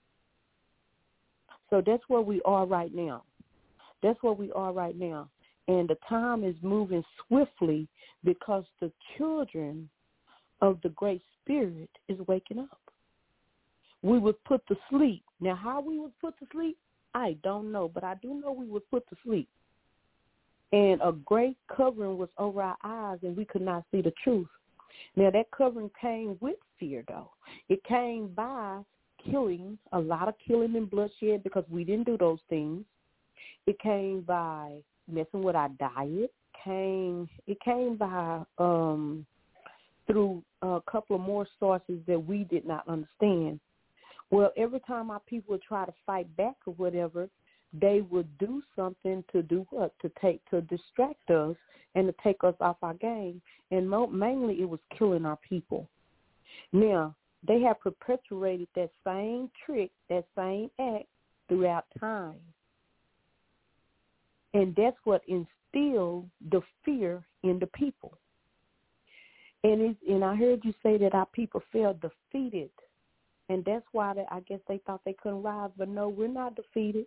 So that's where we are right now. That's where we are right now. And the time is moving swiftly because the children of the Great Spirit is waking up. We would put to sleep. Now, how we would put to sleep, I don't know, but I do know we would put to sleep. And a great covering was over our eyes, and we could not see the truth. Now, that covering came with fear, though. It came by killing, a lot of killing and bloodshed, because we didn't do those things. It came by messing with our diet. It came by through a couple of more sources that we did not understand. Well, every time our people would try to fight back or whatever, they would do something to do what? To distract us and to take us off our game. And mainly it was killing our people. Now, they have perpetuated that same trick, that same act throughout time. And that's what instilled the fear in the people. And I heard you say that our people felt defeated. And that's why I guess they thought they couldn't rise. But no, we're not defeated.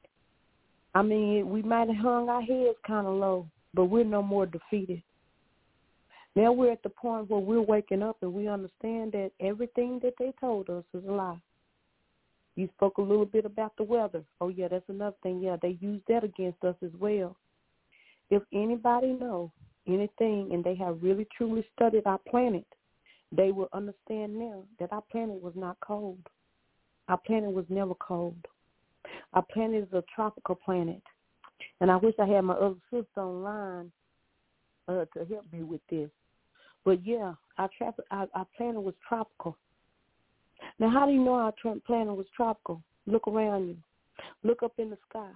I mean, we might have hung our heads kind of low, but we're no more defeated. Now we're at the point where we're waking up and we understand that everything that they told us is a lie. You spoke a little bit about the weather. Oh, yeah, that's another thing. Yeah, they used that against us as well. If anybody knows anything and they have really truly studied our planet, they will understand now that our planet was not cold. Our planet was never cold. Our planet is a tropical planet. And I wish I had my other sister online to help me with this. But, yeah, our planet was tropical. Now, how do you know our planet was tropical? Look around you. Look up in the sky.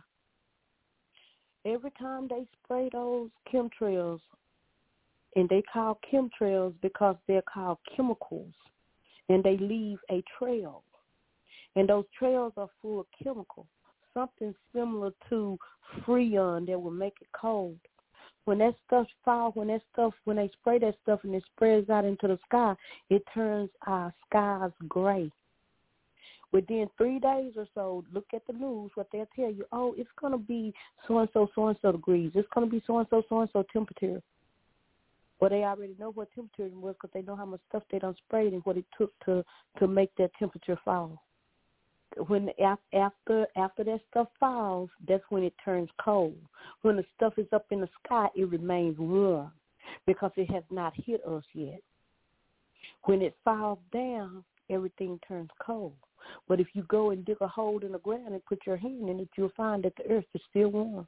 Every time they spray those chemtrails, and they call chemtrails because they're called chemicals, and they leave a trail. And those trails are full of chemicals, something similar to Freon that will make it cold. When that stuff falls, when they spray that stuff and it spreads out into the sky, it turns our skies gray. Within 3 days or so, look at the news, what they'll tell you, oh, it's going to be so-and-so degrees. It's going to be so-and-so temperature. Well, they already know what temperature it was because they know how much stuff they done sprayed and what it took to make that temperature fall. When after that stuff falls, that's when it turns cold. When the stuff is up in the sky, it remains warm because it has not hit us yet. When it falls down, everything turns cold. But if you go and dig a hole in the ground and put your hand in it, you'll find that the earth is still warm.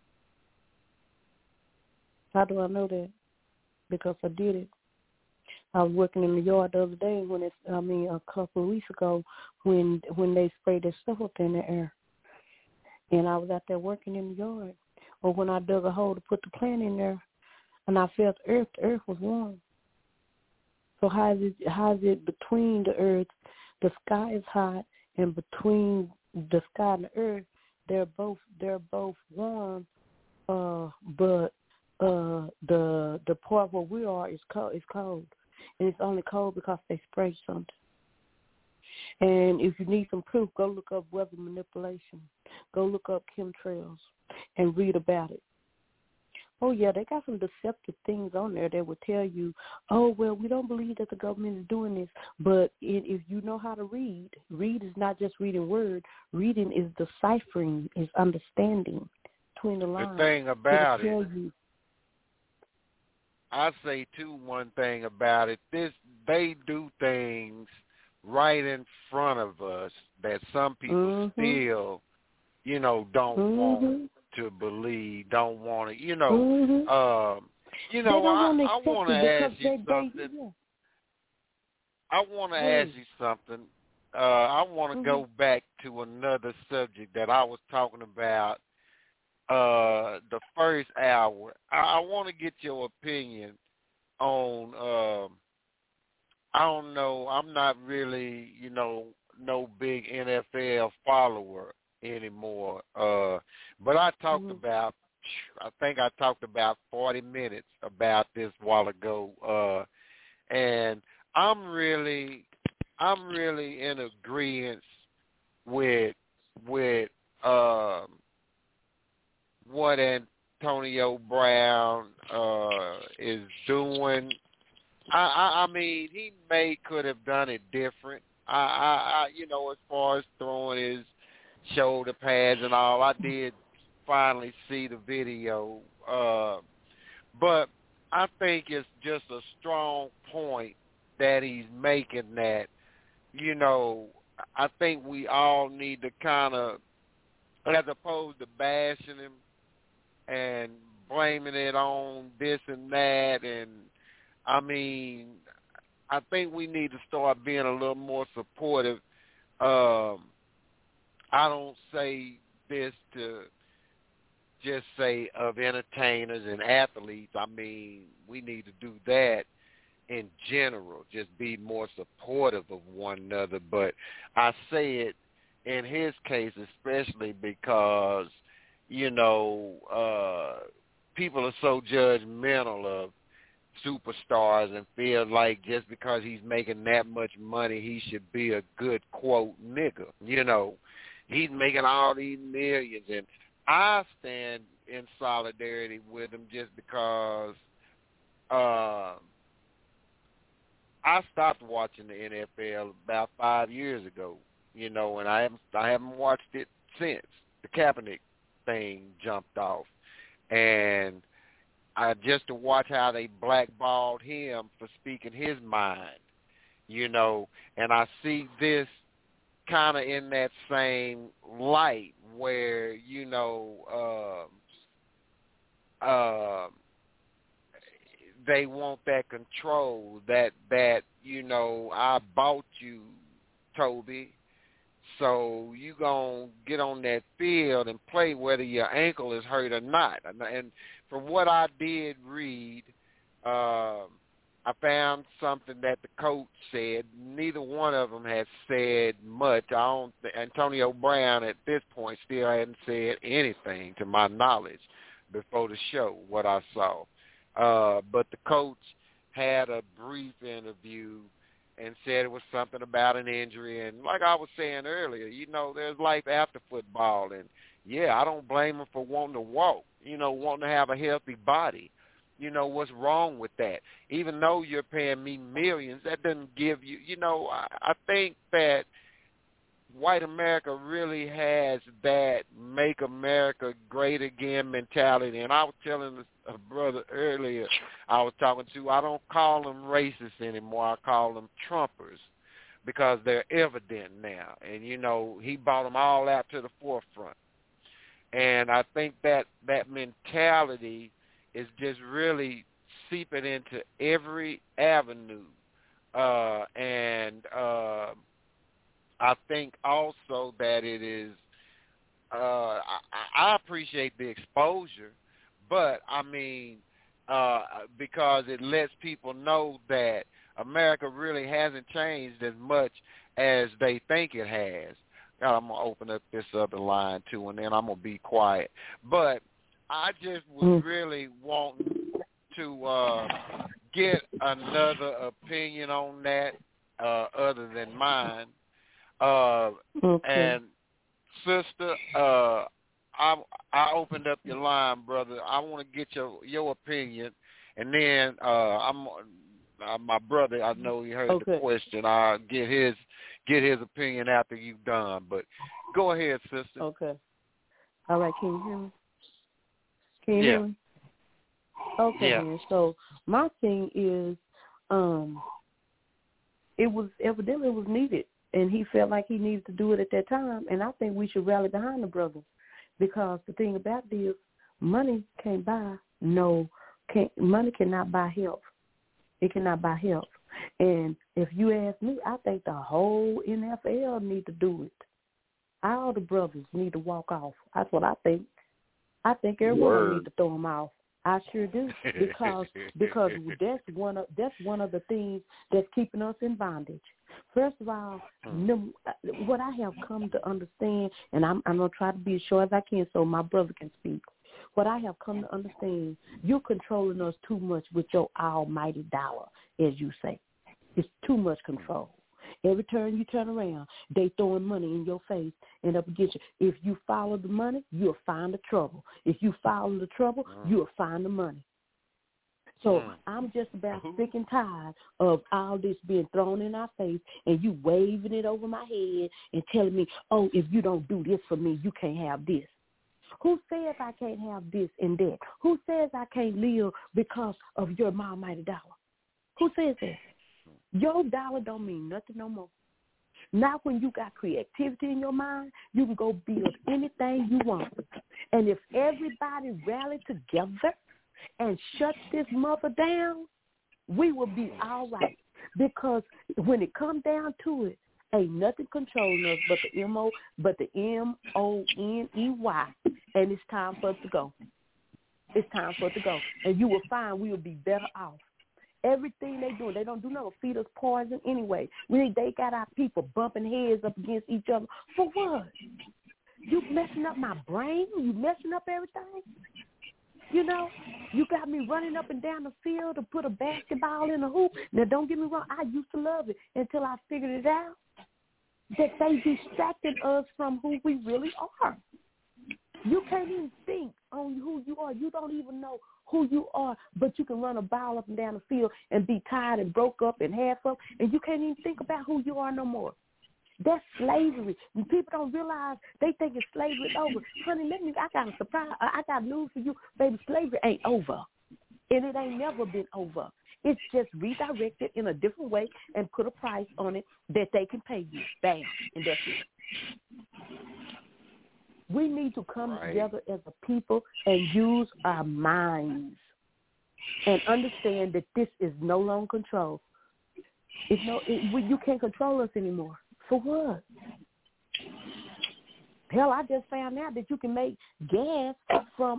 How do I know that? Because I did it. I was working in the yard the other day a couple of weeks ago when they sprayed that stuff up in the air. And I was out there working in the yard. Or when I dug a hole to put the plant in there and I felt the earth was warm. So how is it between the earth, the sky is hot, and between the sky and the earth, they're both warm, but the part where we are is cold. And it's only cold because they sprayed something. And if you need some proof, go look up weather manipulation. Go look up chemtrails and read about it. Oh, yeah, they got some deceptive things on there that will tell you, oh, well, we don't believe that the government is doing this. But if you know how to read is not just reading words. Reading is deciphering, is understanding between the lines. The thing about it, you, I say, too, one thing about it, they do things right in front of us that some people still, don't want to believe, don't want to, I want to ask you something. I want to ask you something. I want to go back to another subject that I was talking about the first hour. I want to get your opinion on, I don't know, I'm not really, no big NFL follower anymore. But I talked about, I think I talked about 40 minutes about this a while ago. And I'm really in agreement with what Antonio Brown is doing. I mean, he could have done it different. I as far as throwing his shoulder pads and all, I did finally see the video. But I think it's just a strong point that he's making that, I think we all need to kind of, as opposed to bashing him and blaming it on this and that, and I mean, I think we need to start being a little more supportive I don't say this to just say of entertainers and athletes. I mean, we need to do that in general, just be more supportive of one another. But I say it in his case especially because, you know, people are so judgmental of superstars and feel like just because he's making that much money, he should be a good, quote, nigga. You know, he's making all these millions. And I stand in solidarity with him just because I stopped watching the NFL about 5 years ago, you know, and I haven't watched it since the Kaepernick thing jumped off. And just to watch how they blackballed him for speaking his mind, you know, and I see this kind of in that same light where, you know, they want that control, that you know, I bought you, Toby, so you gonna get on that field and play whether your ankle is hurt or not. And from what I did read, I found something that the coach said. Neither one of them has said much. Antonio Brown at this point still hadn't said anything to my knowledge before the show, what I saw. But the coach had a brief interview and said it was something about an injury. And like I was saying earlier, you know, there's life after football. And, yeah, I don't blame him for wanting to walk, you know, wanting to have a healthy body. You know, what's wrong with that? Even though you're paying me millions, that doesn't give you, you know, I think that white America really has that make America great again mentality. And I was telling a brother earlier I was talking to, I don't call them racists anymore. I call them Trumpers because they're evident now. And, you know, he brought them all out to the forefront. And I think that mentality is just really seeping into every avenue. I think also that it is, I appreciate the exposure, but I mean, because it lets people know that America really hasn't changed as much as they think it has. God, I'm going to open up this other line too, and then I'm going to be quiet. But I just was really wanting to get another opinion on that other than mine. And sister, I opened up your line, brother. I want to get your opinion, and then my brother, I know he heard the question. I'll get his opinion after you've done. But go ahead, sister. Okay. All right. Can you hear me? Can you hear me? Okay. Yeah. Then. So my thing is, it was needed. And he felt like he needed to do it at that time. And I think we should rally behind the brothers because the thing about it is money can't buy money cannot buy health. It cannot buy health. And if you ask me, I think the whole NFL need to do it. All the brothers need to walk off. That's what I think. I think everyone needs to throw them off. I sure do because that's one of the things that's keeping us in bondage. First of all, what I have come to understand, and I'm going to try to be as short as I can so my brother can speak. What I have come to understand, you're controlling us too much with your almighty dollar, as you say. It's too much control. Every turn you turn around, they throwing money in your face and up against you. If you follow the money, you'll find the trouble. If you follow the trouble, you'll find the money. So I'm just about sick and tired of all this being thrown in our face and you waving it over my head and telling me, oh, if you don't do this for me, you can't have this. Who says I can't have this and that? Who says I can't live because of your almighty dollar? Who says that? Your dollar don't mean nothing no more. Now when you got creativity in your mind, you can go build anything you want. And if everybody rallied together and shut this mother down, we will be all right. Because when it comes down to it, Ain't nothing controlling us but the M-O-N-E-Y, and it's time for us to go. It's time for it to go, and you will find we will be better off. Everything they do, they don't do nothing feed us poison anyway. They got our people bumping heads up against each other. For what? You messing up my brain? You messing up everything? You know, you got me running up and down the field to put a basketball in a hoop. Now, don't get me wrong. I used to love it until I figured it out that they distracted us from who we really are. You can't even think on who you are. You don't even know who you are, but you can run a ball up and down the field and be tired and broke up and half up, and you can't even think about who you are no more. That's slavery. And people don't realize they think it's slavery over. Honey, I got a surprise. I got news for you. Baby, slavery ain't over. And it ain't never been over. It's just redirected in a different way and put a price on it that they can pay you. Bam. And that's it. We need to come together as a people and use our minds and understand that this is no longer control. You can't control us anymore. For what? Hell, I just found out that you can make gas from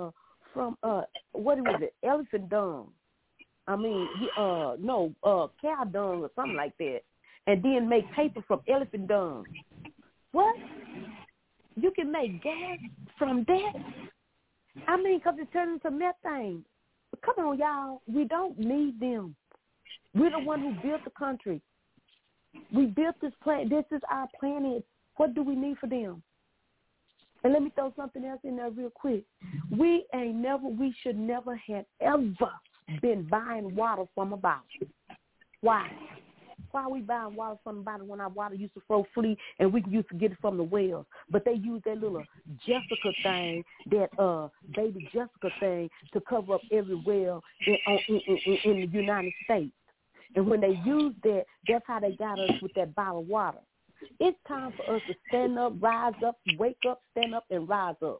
what was it? Elephant dung. Cow dung or something like that, and then make paper from elephant dung. What? You can make gas from that? Because it turns into methane. Come on, y'all. We don't need them. We're the one who built the country. We built this planet. This is our planet. What do we need for them? And let me throw something else in there real quick. We should never have ever been buying water from a bottle. Why? Why are we buying water from the bottle when our water used to flow free and we used to get it from the wells? But they use that little Jessica thing, that baby Jessica thing, to cover up every well in the United States. And when they use that, that's how they got us with that bottle of water. It's time for us to stand up, rise up, wake up, stand up, and rise up.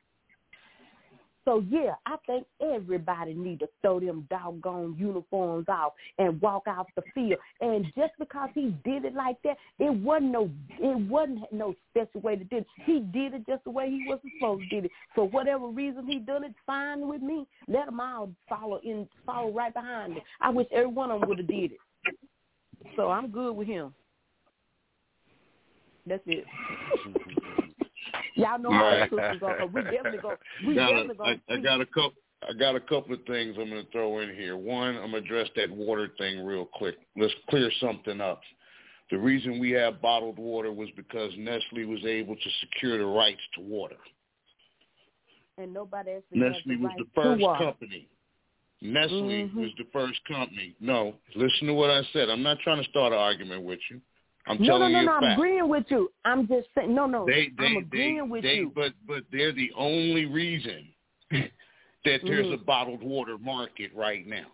So, yeah, I think everybody need to throw them doggone uniforms off and walk out the field. And just because he did it like that, it wasn't no special way to do it. He did it just the way he was supposed to do it. For whatever reason he done it, fine with me. Let them all follow right behind it. I wish every one of them would have did it. So I'm good with him. That's it. Y'all know how the sisters are. We definitely go. I got a couple of things I'm going to throw in here. One, I'm going to address that water thing real quick. Let's clear something up. The reason we have bottled water was because Nestle was able to secure the rights to water. And nobody else. Nestle was the first company. Nestle was the first company. No, listen to what I said. I'm not trying to start an argument with you. I'm telling you a fact. I'm agreeing with you. I'm just saying, I'm agreeing with you. But they're the only reason that there's a bottled water market right now.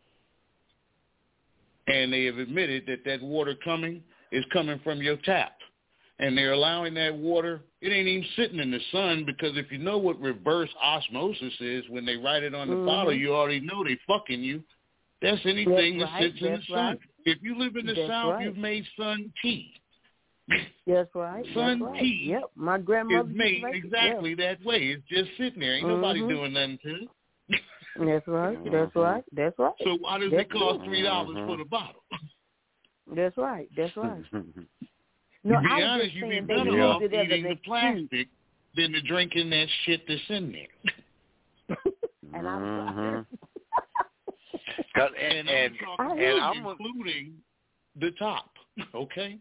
And they have admitted that water is coming from your tap. And they're allowing that water, it ain't even sitting in the sun, because if you know what reverse osmosis is, when they write it on the bottle, you already know they fucking you. That's anything that sits in the sun. If you live in the South, you've made sun tea. That's right. Sun tea. Yep, my grandmother is made exactly that way. It's just sitting there. Ain't nobody doing nothing to it. That's right. That's right. That's right. So why does it cost $3 for the bottle? That's right. That's right. No, to be honest, you'd be better off eating the plastic than to drinking that shit that's in there. And I'm I'm including the top, okay?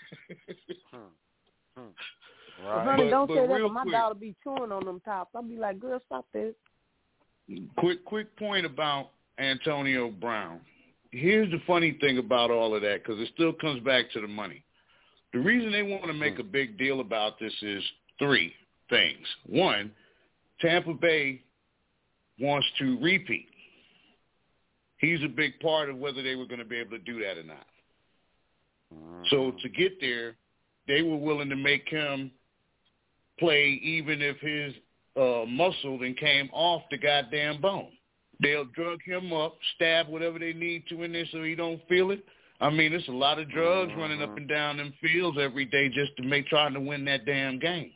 Right. Honey, don't say that, but my daughter be chewing on them tops. I'll be like, girl, stop this. Quick point about Antonio Brown. Here's the funny thing about all of that, because it still comes back to the money. The reason they want to make a big deal about this is three things. One, Tampa Bay wants to repeat. He's a big part of whether they were going to be able to do that or not. So to get there, they were willing to make him play even if his muscle then came off the goddamn bone. They'll drug him up, stab whatever they need to in there so he don't feel it, I mean, there's a lot of drugs running up and down them fields every day just to trying to win that damn game.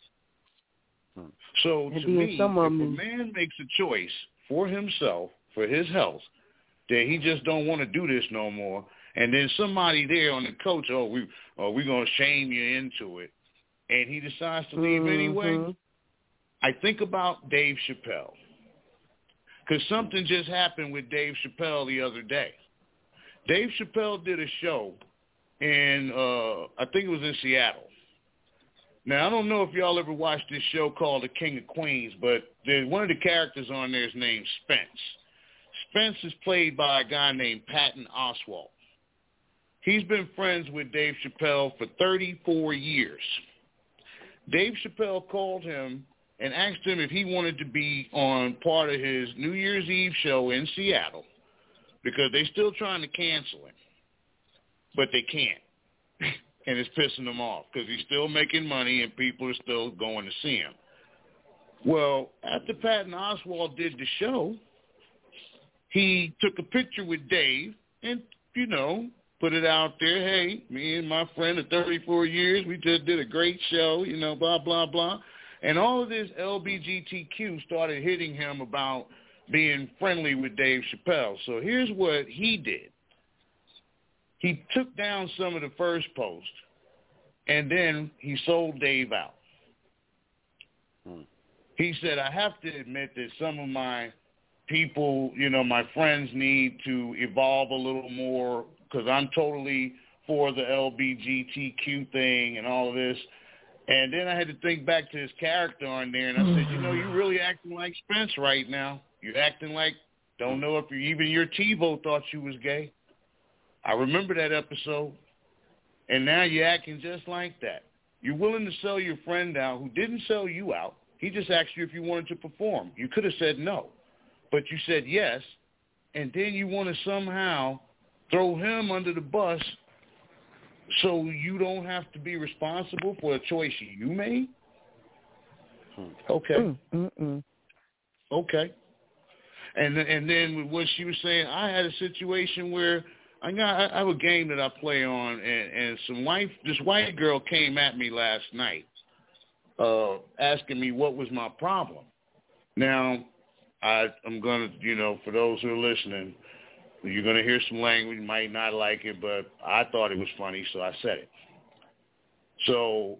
So to me, if a man makes a choice for himself, for his health, that he just don't want to do this no more, and then somebody there on the coach, we're gonna shame you into it, and he decides to leave anyway. I think about Dave Chappelle, because something just happened with Dave Chappelle the other day. Dave Chappelle did a show in, I think it was in Seattle. Now, I don't know if y'all ever watched this show called The King of Queens, but one of the characters on there is named Spence. Spence is played by a guy named Patton Oswalt. He's been friends with Dave Chappelle for 34 years. Dave Chappelle called him and asked him if he wanted to be on part of his New Year's Eve show in Seattle, because they're still trying to cancel him, but they can't. And it's pissing them off because he's still making money and people are still going to see him. Well, after Patton Oswalt did the show, he took a picture with Dave and, put it out there. Hey, me and my friend of 34 years, we just did a great show, blah, blah, blah. And all of this LGBTQ started hitting him about being friendly with Dave Chappelle. So here's what he did. He took down some of the first posts, and then he sold Dave out. He said, I have to admit that some of my people, my friends need to evolve a little more because I'm totally for the LGBTQ thing and all of this. And then I had to think back to his character on there, and I said, you're really acting like Spence right now. You're acting like, don't know if even your TiVo thought you was gay. I remember that episode, and now you're acting just like that. You're willing to sell your friend out who didn't sell you out. He just asked you if you wanted to perform. You could have said no, but you said yes, and then you want to somehow throw him under the bus so you don't have to be responsible for a choice you made? Okay. Okay. And then with what she was saying, I had a situation where I have a game that I play on, and this white girl came at me last night, asking me what was my problem. Now, I'm going to, for those who are listening, you're going to hear some language, you might not like it, but I thought it was funny, so I said it. So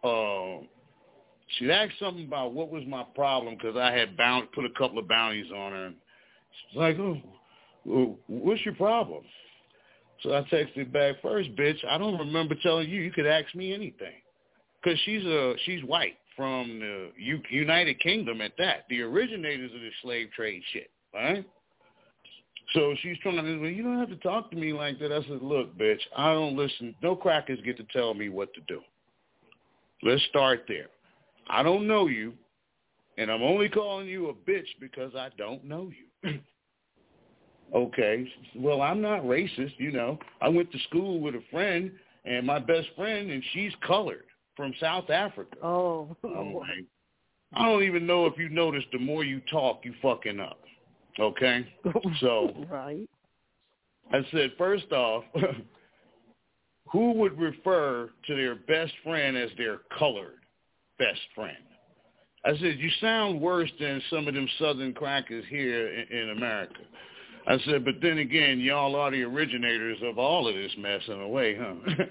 she asked something about what was my problem because I had put a couple of bounties on her. And she's like, oh, what's your problem? So I texted back, first, bitch, I don't remember telling you could ask me anything. Because she's white from the United Kingdom at that, the originators of the slave trade shit, right? So she's trying to, well, you don't have to talk to me like that. I said, look, bitch, I don't listen. No crackers get to tell me what to do. Let's start there. I don't know you, and I'm only calling you a bitch because I don't know you. Okay, well, I'm not racist, I went to school with a friend, and my best friend, and she's colored from South Africa. Oh. I'm like, I don't even know if you noticed, the more you talk, you fucking up. Okay? So right. I said, first off, who would refer to their best friend as their colored best friend? I said, you sound worse than some of them southern crackers here in America. I said, but then again, y'all are the originators of all of this mess in a way, huh?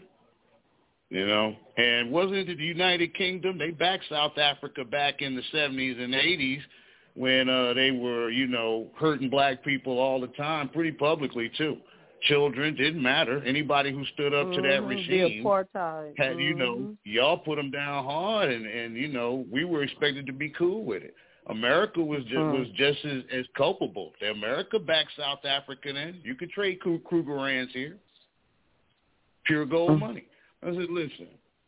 And wasn't it the United Kingdom? They backed South Africa back in the 70s and 80s when they were, hurting black people all the time, pretty publicly, too. Children, didn't matter. Anybody who stood up to that regime, the apartheid. had, y'all put them down hard, and we were expected to be cool with it. America was just as culpable. America backed South Africa then. You could trade Krugerrands here. Pure gold money. I said, listen,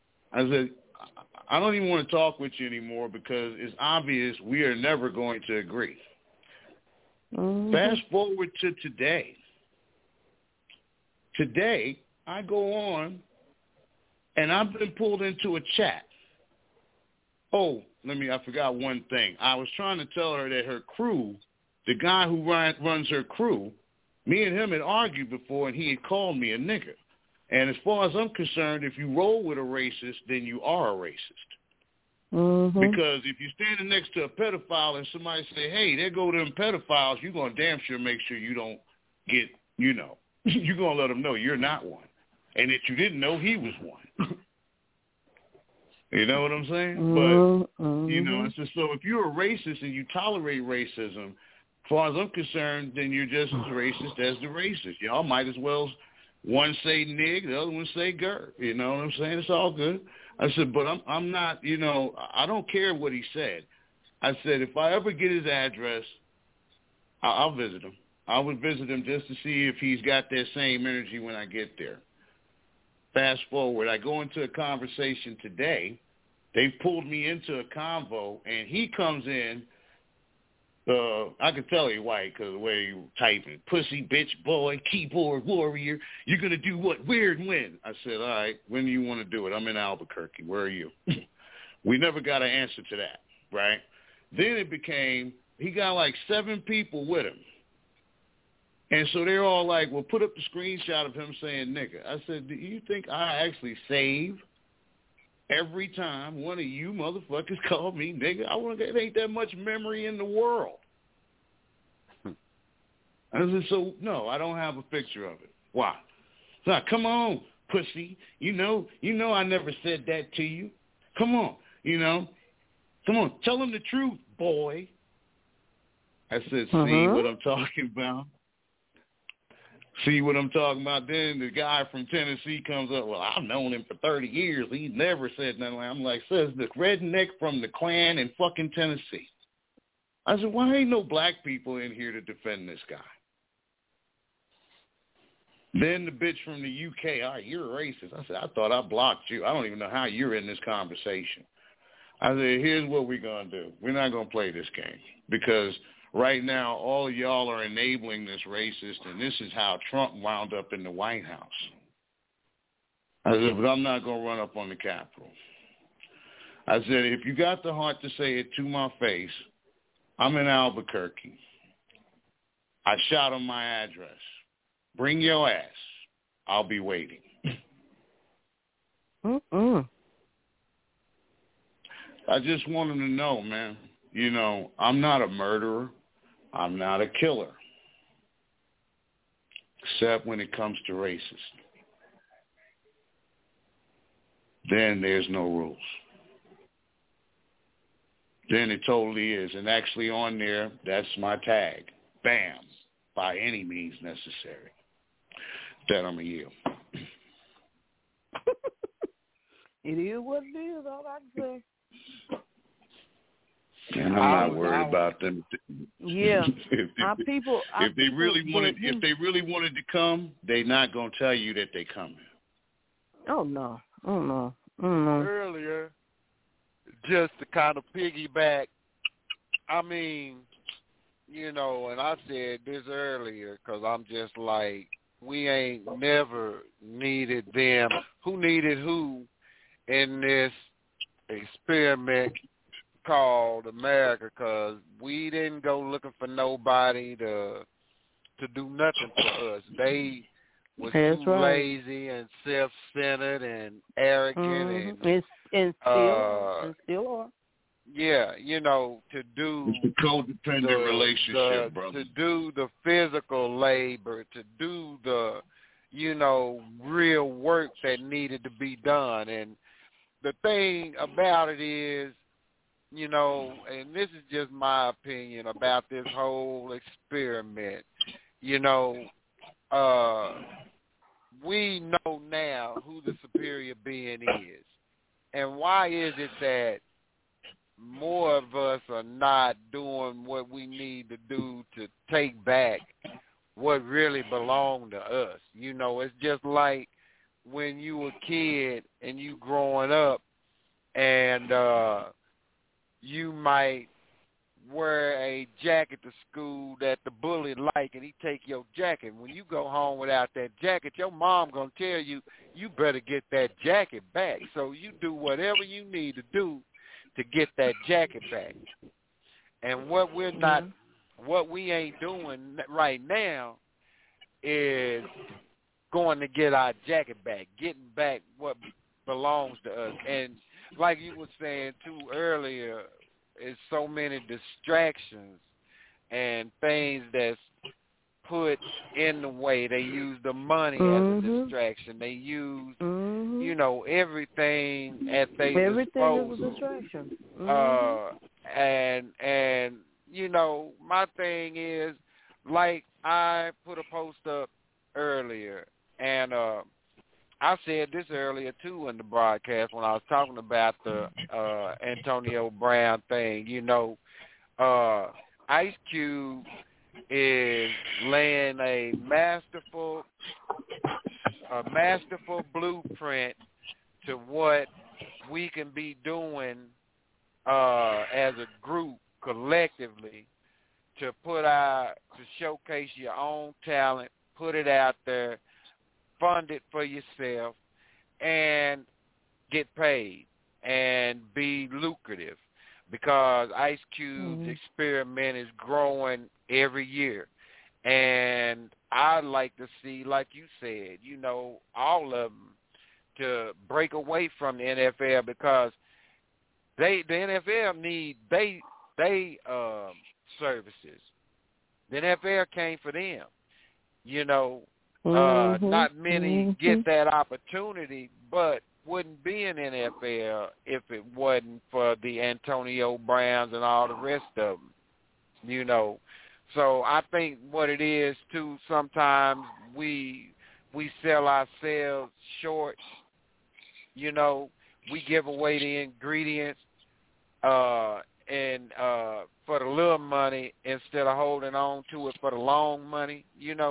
I don't even want to talk with you anymore because it's obvious we are never going to agree. Fast forward to today. Today, I go on, and I've been pulled into a chat. Oh, I forgot one thing. I was trying to tell her that her crew, the guy who runs her crew, Me and him had argued before, and he had called me a nigger. And as far as I'm concerned, if you roll with a racist, then you are a racist. Mm-hmm. Because if you're standing next to a pedophile and somebody say, hey, there go them pedophiles, you're going to damn sure make sure you don't get, you're going to let them know you're not one. And that you didn't know he was one. You know what I'm saying? Mm-hmm. But, it's just, so if you're a racist and you tolerate racism, as far as I'm concerned, then you're just as racist as the racist. Y'all might as well, one say nig, the other one say ger. You know what I'm saying? It's all good. I said, but I'm not, I don't care what he said. I said, if I ever get his address, I'll visit him. I would visit him just to see if he's got that same energy when I get there. Fast forward, I go into a conversation today. They pulled me into a convo, and he comes in. I can tell he white because the way he typing. Pussy, bitch, boy, keyboard warrior. You're going to do what, where, and when? I said, all right, when do you want to do it? I'm in Albuquerque. Where are you? We never got an answer to that, right? Then it became, he got like 7 people with him. And so they're all like, well, put up the screenshot of him saying nigga. I said, do you think I actually save every time one of you motherfuckers call me nigga? It ain't that much memory in the world. I said, so, no, I don't have a picture of it. Why? So, come on, pussy. You know I never said that to you. Come on, Come on, tell him the truth, boy. I said, see what I'm talking about? See what I'm talking about? Then the guy from Tennessee comes up, well, I've known him for 30 years. He never said nothing. I'm like, says the redneck from the Klan in fucking Tennessee. I said, why ain't no black people in here to defend this guy? Then the bitch from the UK, you're a racist. I said, I thought I blocked you. I don't even know how you're in this conversation. I said, here's what we're going to do. We're not going to play this game because right now, all of y'all are enabling this racist, and this is how Trump wound up in the White House. I said, but I'm not going to run up on the Capitol. I said, if you got the heart to say it to my face, I'm in Albuquerque. I shot on my address. Bring your ass. I'll be waiting. I just want him to know, man, I'm not a murderer. I'm not a killer, except when it comes to racist. Then there's no rules. Then it totally is. And actually on there, that's my tag. Bam. By any means necessary. That I'm a yield. It is what it is, all I can say. And I'm not worried about them. Yeah, if they really wanted to come, they're not gonna tell you that they coming. Oh no. Earlier, just to kind of piggyback, I mean, and I said this earlier because I'm just like, we ain't never needed them. Who needed who in this experiment called America? Because we didn't go looking for nobody to do nothing for us. They was too lazy and self-centered and arrogant and still are. Yeah, to do it's a codependent relationship, brother. To do the physical labor, to do the, real work that needed to be done. And the thing about it is, and this is just my opinion about this whole experiment, we know now who the superior being is. And why is it that more of us are not doing what we need to do to take back what really belonged to us? It's just like when you were a kid and you growing up and you might wear a jacket to school that the bully like, and he take your jacket. When you go home without that jacket, your mom going to tell you, you better get that jacket back. So you do whatever you need to do to get that jacket back. And what we ain't doing right now is going to get our jacket back, getting back what belongs to us. And like you were saying too earlier, it's so many distractions and things that's put in the way. They use the money as a distraction. They use, everything at their disposal. Is a distraction. And my thing is, like I put a post up earlier, and I said this earlier too in the broadcast when I was talking about the Antonio Brown thing. Ice Cube is laying a masterful blueprint to what we can be doing as a group collectively to showcase your own talent, put it out there, fund it for yourself, and get paid and be lucrative, because Ice Cube's experiment is growing every year. And I'd like to see, like you said, all of them to break away from the NFL, because the NFL need they services. The NFL came for them. Not many get that opportunity, but wouldn't be in NFL if it wasn't for the Antonio Browns and all the rest of them. So I think what it is too, sometimes we sell ourselves short. We give away the ingredients and for the little money instead of holding on to it for the long money.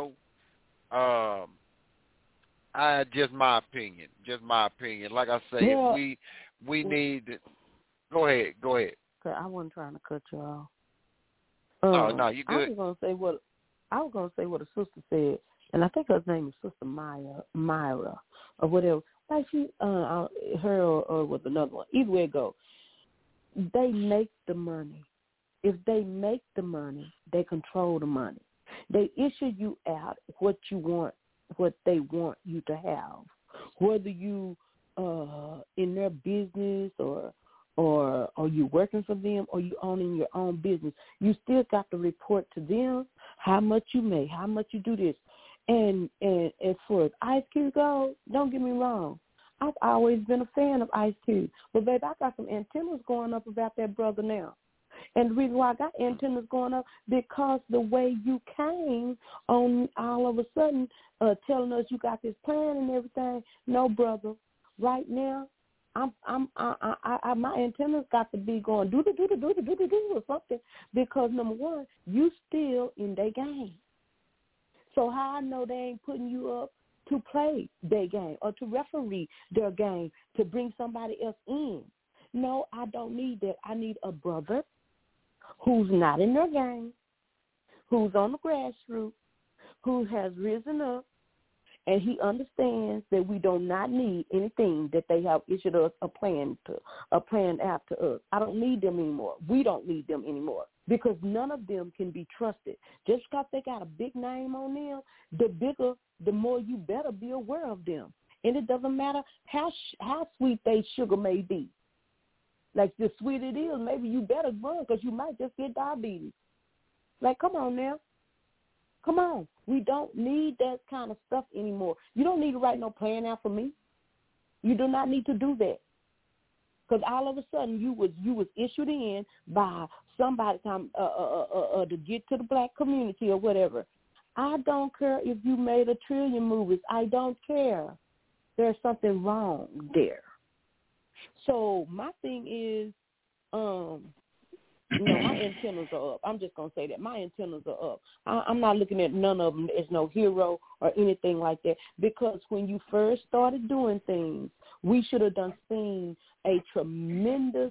Just my opinion. Like I say, if we need to, go ahead. Okay, I wasn't trying to cut you off. No, you good. I was gonna say what a sister said, and I think her name is Sister Myra, or whatever. Like she, her or with another one. Either way it go, they make the money. If they make the money, they control the money. They issue you out what you want, what they want you to have, whether you in their business or you working for them or you owning your own business. You still got to report to them how much you make, how much you do this. And as far as Ice Cube goes, don't get me wrong, I've always been a fan of Ice Cube. But, baby, I got some antennas going up about that brother now. And the reason why I got antennas going up, because the way you came on all of a sudden telling us you got this plan and everything. No, brother. Right now, my antennas got to be going do or something, because number one, you still in their game. So how I know they ain't putting you up to play their game or to referee their game to bring somebody else in? No, I don't need that. I need a brother who's not in their game, who's on the grassroots, who has risen up, and he understands that we do not need anything that they have issued us a plan out to us. I don't need them anymore. We don't need them anymore, because none of them can be trusted. Just because they got a big name on them, the more you better be aware of them. And it doesn't matter how sweet they sugar may be. Like, the sweet it is, maybe you better run, because you might just get diabetes. Like, come on now. Come on. We don't need that kind of stuff anymore. You don't need to write no plan out for me. You do not need to do that. Because all of a sudden you was issued in by somebody to get to the black community or whatever. I don't care if you made 1 trillion movies. I don't care. There's something wrong there. So my thing is, my antennas are up. I'm just going to say that. My antennas are up. I'm not looking at none of them as no hero or anything like that, because when you first started doing things, we should have seen a tremendous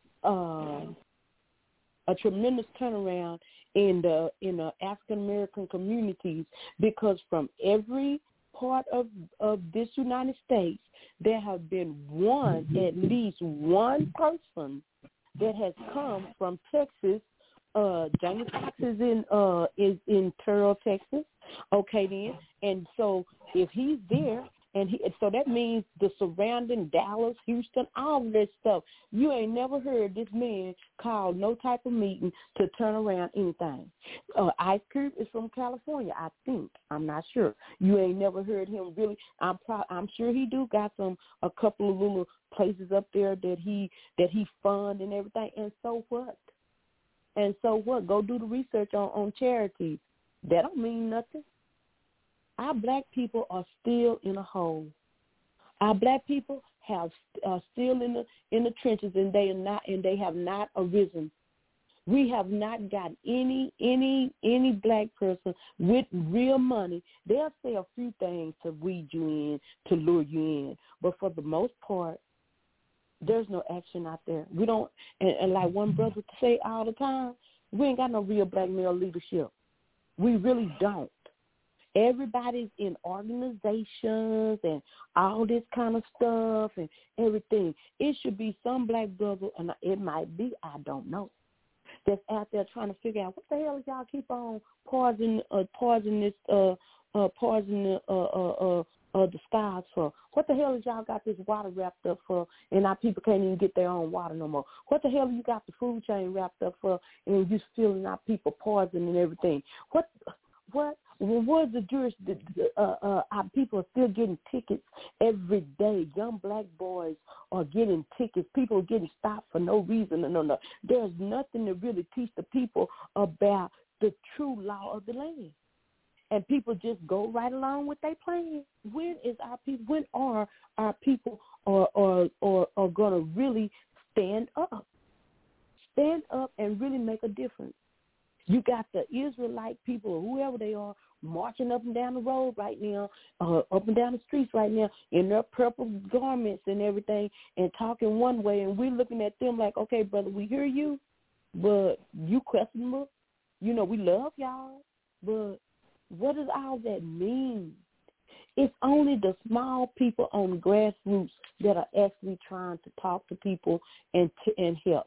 turnaround in the African American communities, because from every part of this United States, there have been at least one person that has come from Texas. Jamie Foxx is in Terrell, Texas. Okay, then, and so if he's there, so that means the surrounding Dallas, Houston, all of that stuff. You ain't never heard this man call no type of meeting to turn around anything. Ice Cube is from California, I think. I'm not sure. You ain't never heard him really. I'm sure he do got a couple of little places up there that he fund and everything. And so what? And so what? Go do the research on charities. That don't mean nothing. Our black people are still in a hole. Our black people are still in the trenches, and they have not arisen. We have not got any black person with real money. They'll say a few things to weed you in, to lure you in, but for the most part, there's no action out there. We don't, and like one brother say all the time, we ain't got no real black male leadership. We really don't. Everybody's in organizations and all this kind of stuff and everything. It should be some black brother, and it might be, I don't know, that's out there trying to figure out what the hell is y'all keep on pausing the skies for? What the hell is y'all got this water wrapped up for, and our people can't even get their own water no more? What the hell you got the food chain wrapped up for, and you stealing our people pausing and everything? What? Where's the jurisdiction? Our people are still getting tickets every day. Young black boys are getting tickets. People are getting stopped for no reason. No. There's nothing to really teach the people about the true law of the land. And people just go right along with their plan. When are our people are going to really stand up? Stand up and really make a difference. You got the Israelite people, or whoever they are, marching up and down the road right now, up and down the streets right now, in their purple garments and everything, and talking one way, and we're looking at them like, okay, brother, we hear you, but you questionable. You know, we love y'all, but what does all that mean? It's only the small people on the grassroots that are actually trying to talk to people and help.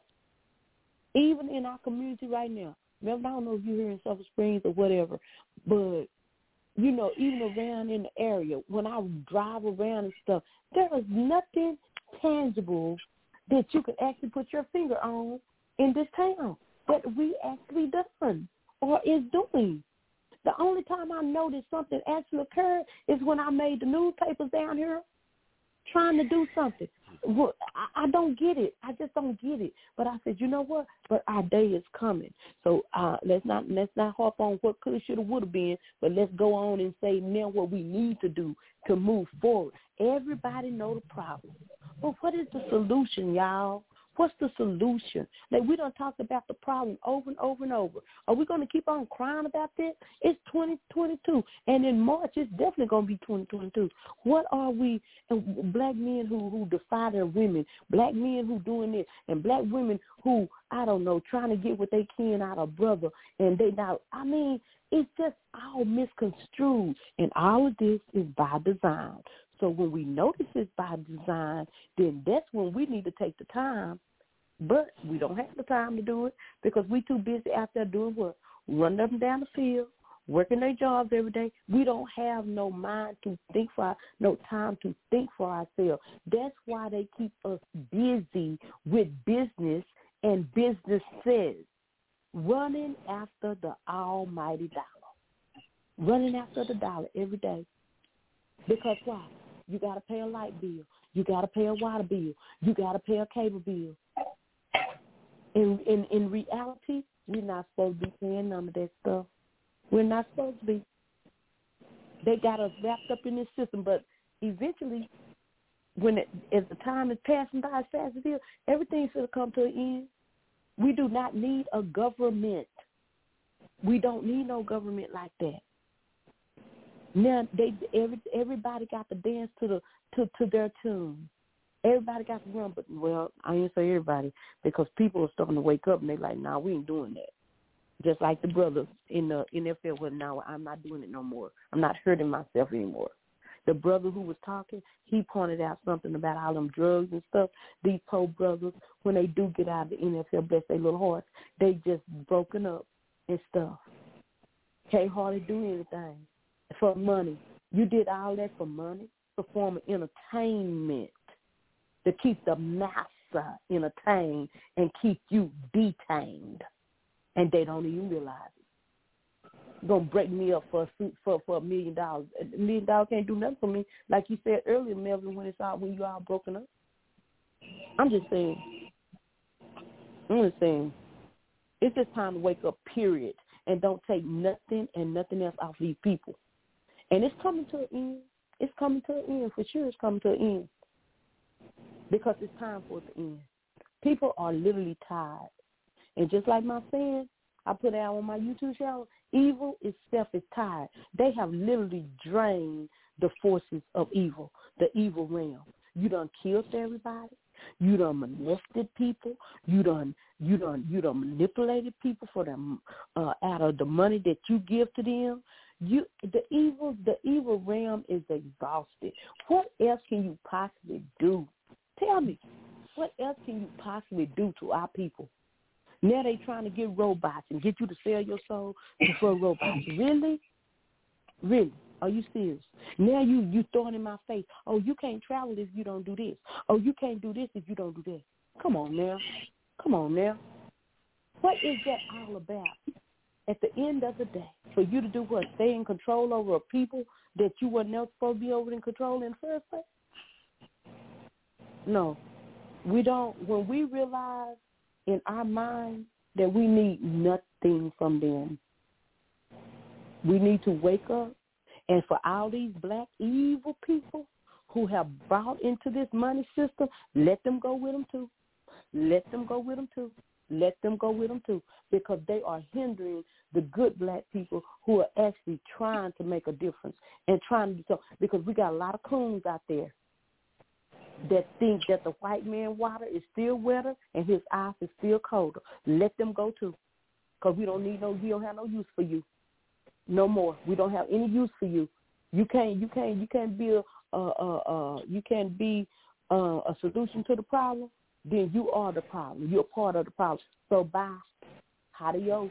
Even in our community right now. Remember, I don't know if you're here in Sulphur Springs or whatever, but, you know, even around in the area, when I drive around and stuff, there is nothing tangible that you can actually put your finger on in this town that we actually done or is doing. The only time I noticed something actually occurred is when I made the newspapers down here trying to do something. Well, I don't get it. I just don't get it. But I said, you know what? But our day is coming. So let's not harp on what could, should, have, would have been, but let's go on and say now what we need to do to move forward. Everybody know the problem. But what is the solution, y'all? What's the solution? Like, we done talked about the problem over and over and over. Are we going to keep on crying about this? It's 2022, and in March it's definitely going to be 2022. What are we, black men who defy their women, black men who doing this, and black women who, I don't know, trying to get what they can out of brother, and they not, I mean, it's just all misconstrued, and all of this is by design. So when we notice it's by design, then that's when we need to take the time. But we don't have the time to do it because we too busy out there doing what? Running up and down the field, working their jobs every day. We don't have no mind to think no time to think for ourselves. That's why they keep us busy with business and businesses, running after the almighty dollar, running after the dollar every day. Because why? You got to pay a light bill. You got to pay a water bill. You got to pay a cable bill. In reality, we're not supposed to be paying none of that stuff. We're not supposed to be. They got us wrapped up in this system, but eventually, as the time is passing by as fast as it is, everything's going to come to an end. We do not need a government. We don't need no government like that. Now everybody got to dance to their tune. Everybody got to run, but well, I ain't say everybody because people are starting to wake up and they're like, "Nah, we ain't doing that." Just like the brothers in the NFL, well, now I'm not doing it no more. I'm not hurting myself anymore. The brother who was talking, he pointed out something about all them drugs and stuff. These poor brothers, when they do get out of the NFL, bless their little hearts, they just broken up and stuff. Can't hardly do anything for money. You did all that for money, for form of entertainment, to keep the massa entertained and keep you detained. And they don't even realize it. You're going to break me up for $1 million. $1 million can't do nothing for me. Like you said earlier, Melvin, when you all broken up. I'm just saying. It's just time to wake up, period. And don't take nothing and nothing else off these people. And it's coming to an end. It's coming to an end. For sure it's coming to an end. Because it's time for it to end. People are literally tired. And just like my saying, I put it out on my YouTube channel, evil itself is tired. They have literally drained the forces of evil, the evil realm. You done killed everybody. You done molested people. You done manipulated people for them out of the money that you give to them. The evil realm is exhausted. What else can you possibly do? Tell me, what else can you possibly do to our people? Now they trying to get robots and get you to sell your soul for robots. Really? Really? Are you serious? Now you throwing in my face, oh, you can't travel if you don't do this. Oh, you can't do this if you don't do that. Come on now. What is that all about? At the end of the day, for you to do what? Stay in control over a people that you were never supposed to be over in control in the first place? No. We don't. When we realize in our mind that we need nothing from them, we need to wake up. And for all these black evil people who have brought into this money system, let them go with them too. Let them go with them too. Let them go with them too. Because they are hindering the good black people who are actually trying to make a difference and trying to do so. Because we got a lot of coons out there that think that the white man water is still wetter and his ice is still colder. Let them go too. Because we don't have no use for you. No more. We don't have any use for you. You can't be a solution to the problem. Then you are the problem. You're part of the problem. So bye. Adios.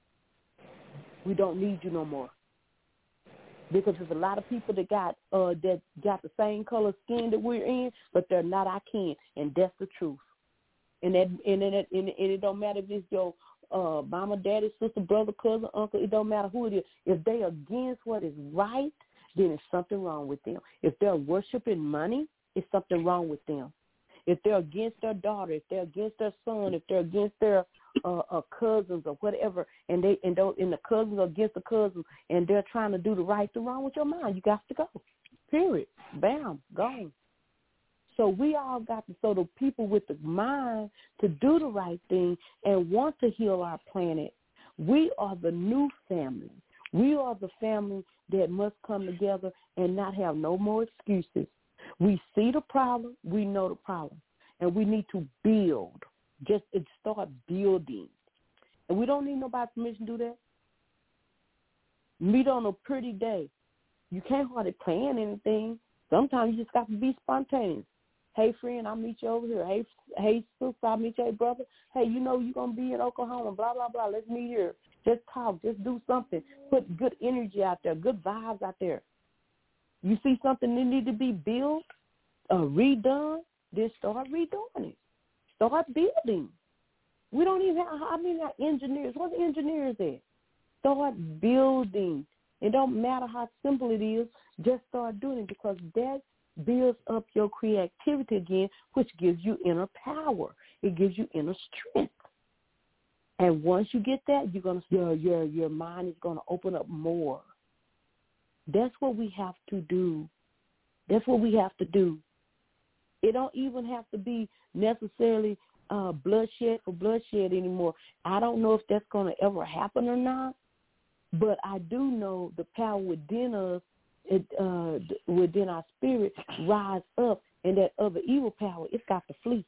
We don't need you no more. Because there's a lot of people that got the same color skin that we're in, but they're not our kin, and that's the truth. And it don't matter if it's your mama, daddy, sister, brother, cousin, uncle, it don't matter who it is. If they are against what is right, then there's something wrong with them. If they're worshiping money, it's something wrong with them. If they're against their daughter, if they're against their son, if they're against their cousins or whatever, and the cousins are against the cousins, and they're trying to do the right thing, wrong with your mind. You got to go. Period. Bam. Gone. So we all got to, so the people with the mind to do the right thing and want to heal our planet, we are the new family. We are the family that must come together and not have no more excuses. We see the problem, we know the problem, and we need to build. Just start building. And we don't need nobody's permission to do that. Meet on a pretty day. You can't hardly plan anything. Sometimes you just got to be spontaneous. Hey, friend, I'll meet you over here. Hey, sister, I'll meet you. Hey, brother. Hey, you know you're going to be in Oklahoma, blah, blah, blah. Let's meet here. Just talk. Just do something. Put good energy out there, good vibes out there. You see something that need to be built, redone, then start redoing it. Start building. We don't even have engineers. What's engineers at? Start building. It don't matter how simple it is. Just start doing it, because that builds up your creativity again, which gives you inner power. It gives you inner strength. And once you get that, you're gonna your mind is gonna open up more. That's what we have to do. That's what we have to do. It don't even have to be necessarily bloodshed for bloodshed anymore. I don't know if that's going to ever happen or not, but I do know the power within us, within our spirit, rise up, and that other evil power, it's got to flee.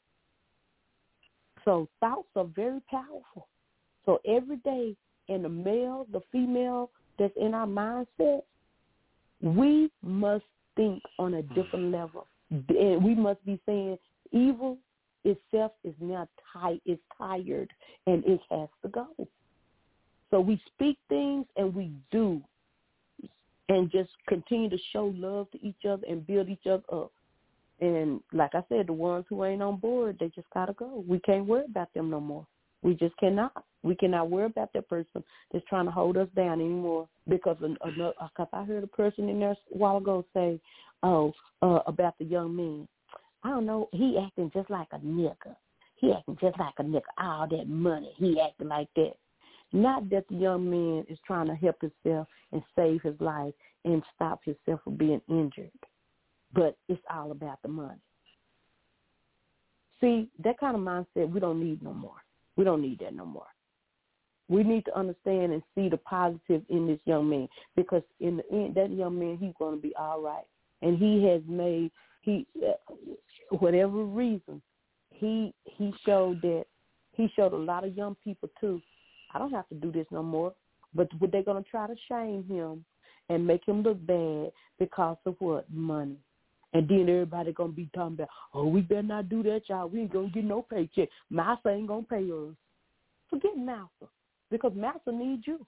So thoughts are very powerful. So every day, in the male, the female that's in our mindset, we must think on a different level. And we must be saying evil itself is now tired, and it has to go. So we speak things and we do, and just continue to show love to each other and build each other up. And like I said, the ones who ain't on board, they just got to go. We can't worry about them no more. We just cannot. We cannot worry about that person that's trying to hold us down anymore, because I heard a person in there a while ago say, about the young man. I don't know, he acting just like a nigga. He acting just like a nigga. All that money, he acting like that. Not that the young man is trying to help himself and save his life and stop himself from being injured, but it's all about the money. See, that kind of mindset we don't need no more. We don't need that no more. We need to understand and see the positive in this young man, because in the end, that young man, he's going to be all right. And he has made, whatever reason, he showed a lot of young people too, I don't have to do this no more. But they're going to try to shame him and make him look bad because of what? Money. And then everybody going to be talking about, oh, we better not do that, y'all. We ain't going to get no paycheck. Massa ain't going to pay us. Forget Massa, because Massa needs you.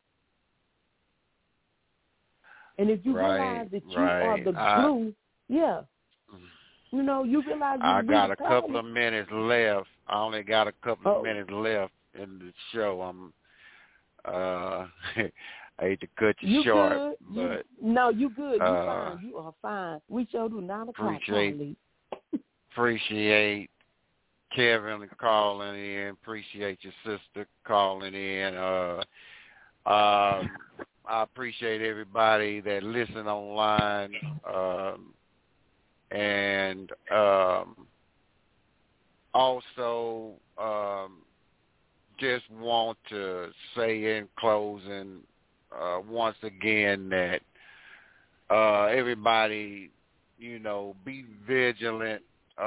And if you realize that you are the glue, you know, you realize I got a couple of minutes left. I only got a couple of minutes left in the show. I hate to cut you short, good. but no, you good. You fine. You are fine. We showed you 9 o'clock. Appreciate Kevin calling in. Appreciate your sister calling in. I appreciate everybody that listen online, and also just want to say in closing once again that everybody, you know, be vigilant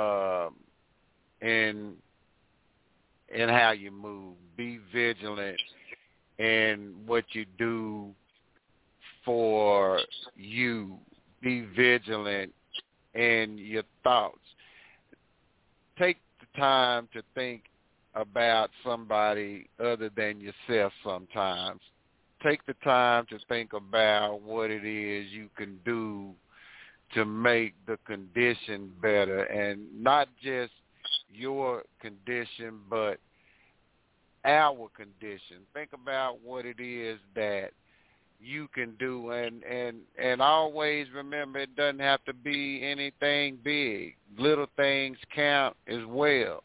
in how you move. Be vigilant in what you do for you. Be vigilant in your thoughts. Take the time to think about somebody other than yourself sometimes. Take the time to think about what it is you can do to make the condition better, and not just your condition, but our condition. Think about what it is that you can do, and always remember, it doesn't have to be anything big. Little things count as well.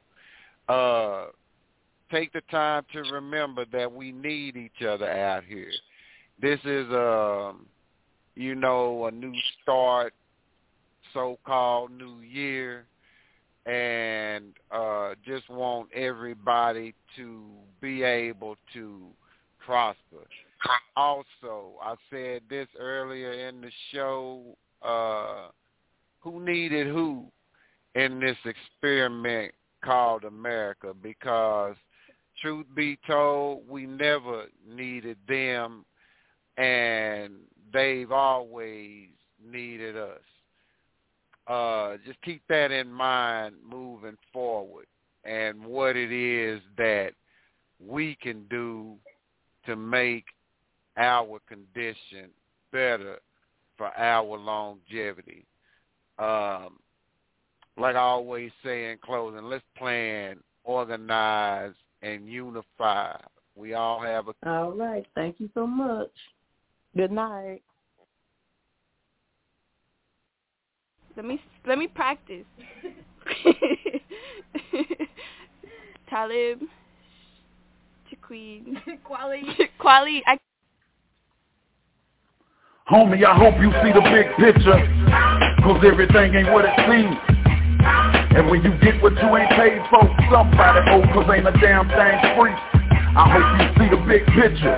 Take the time to remember that we need each other out here. This is a new start, so-called new year, and just want everybody to be able to prosper. Also, I said this earlier in the show, who needed who in this experiment called America? Because truth be told, we never needed them, and they've always needed us. Just keep that in mind moving forward, and what it is that we can do to make our condition better for our longevity. Like I always say in closing, let's plan, organize, and unify. We all have a... All right. Thank you so much. Good night. Let me practice. Talib, Shaqueen, Kweli. Homie, I hope you see the big picture, 'cause everything ain't what it seems. And when you get what you ain't paid for, somebody owe, 'cause ain't a damn thing free. I hope you see the big picture.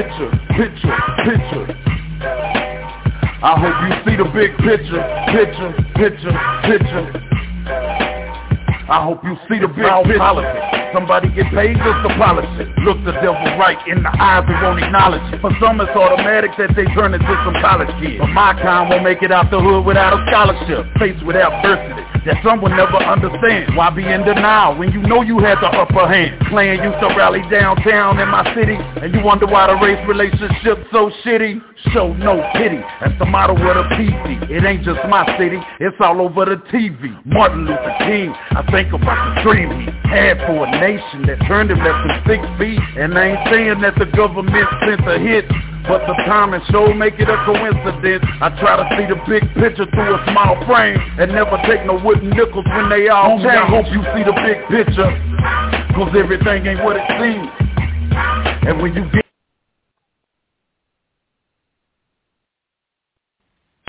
I hope you see the big picture. I hope you see the big picture. Somebody get paid just to polish it. Look the devil right in the eyes and won't acknowledge it. For some it's automatic that they turn into some college kids. But my kind won't make it out the hood without a scholarship. Faced with adversity, that some will never understand. Why be in denial when you know you had the upper hand? Playing used to rally downtown in my city, and you wonder why the race relationship's so shitty. Show no pity, that's the motto of the PC. It ain't just my city, it's all over the TV. Martin Luther King, I think about the dream he had for a nation that turned him less than 6 feet. And I ain't saying that the government sent a hit, but the time and show make it a coincidence. I try to see the big picture through a small frame and never take no wooden nickels when they all change. I hope you see the big picture, cause everything ain't what it seems. And when you get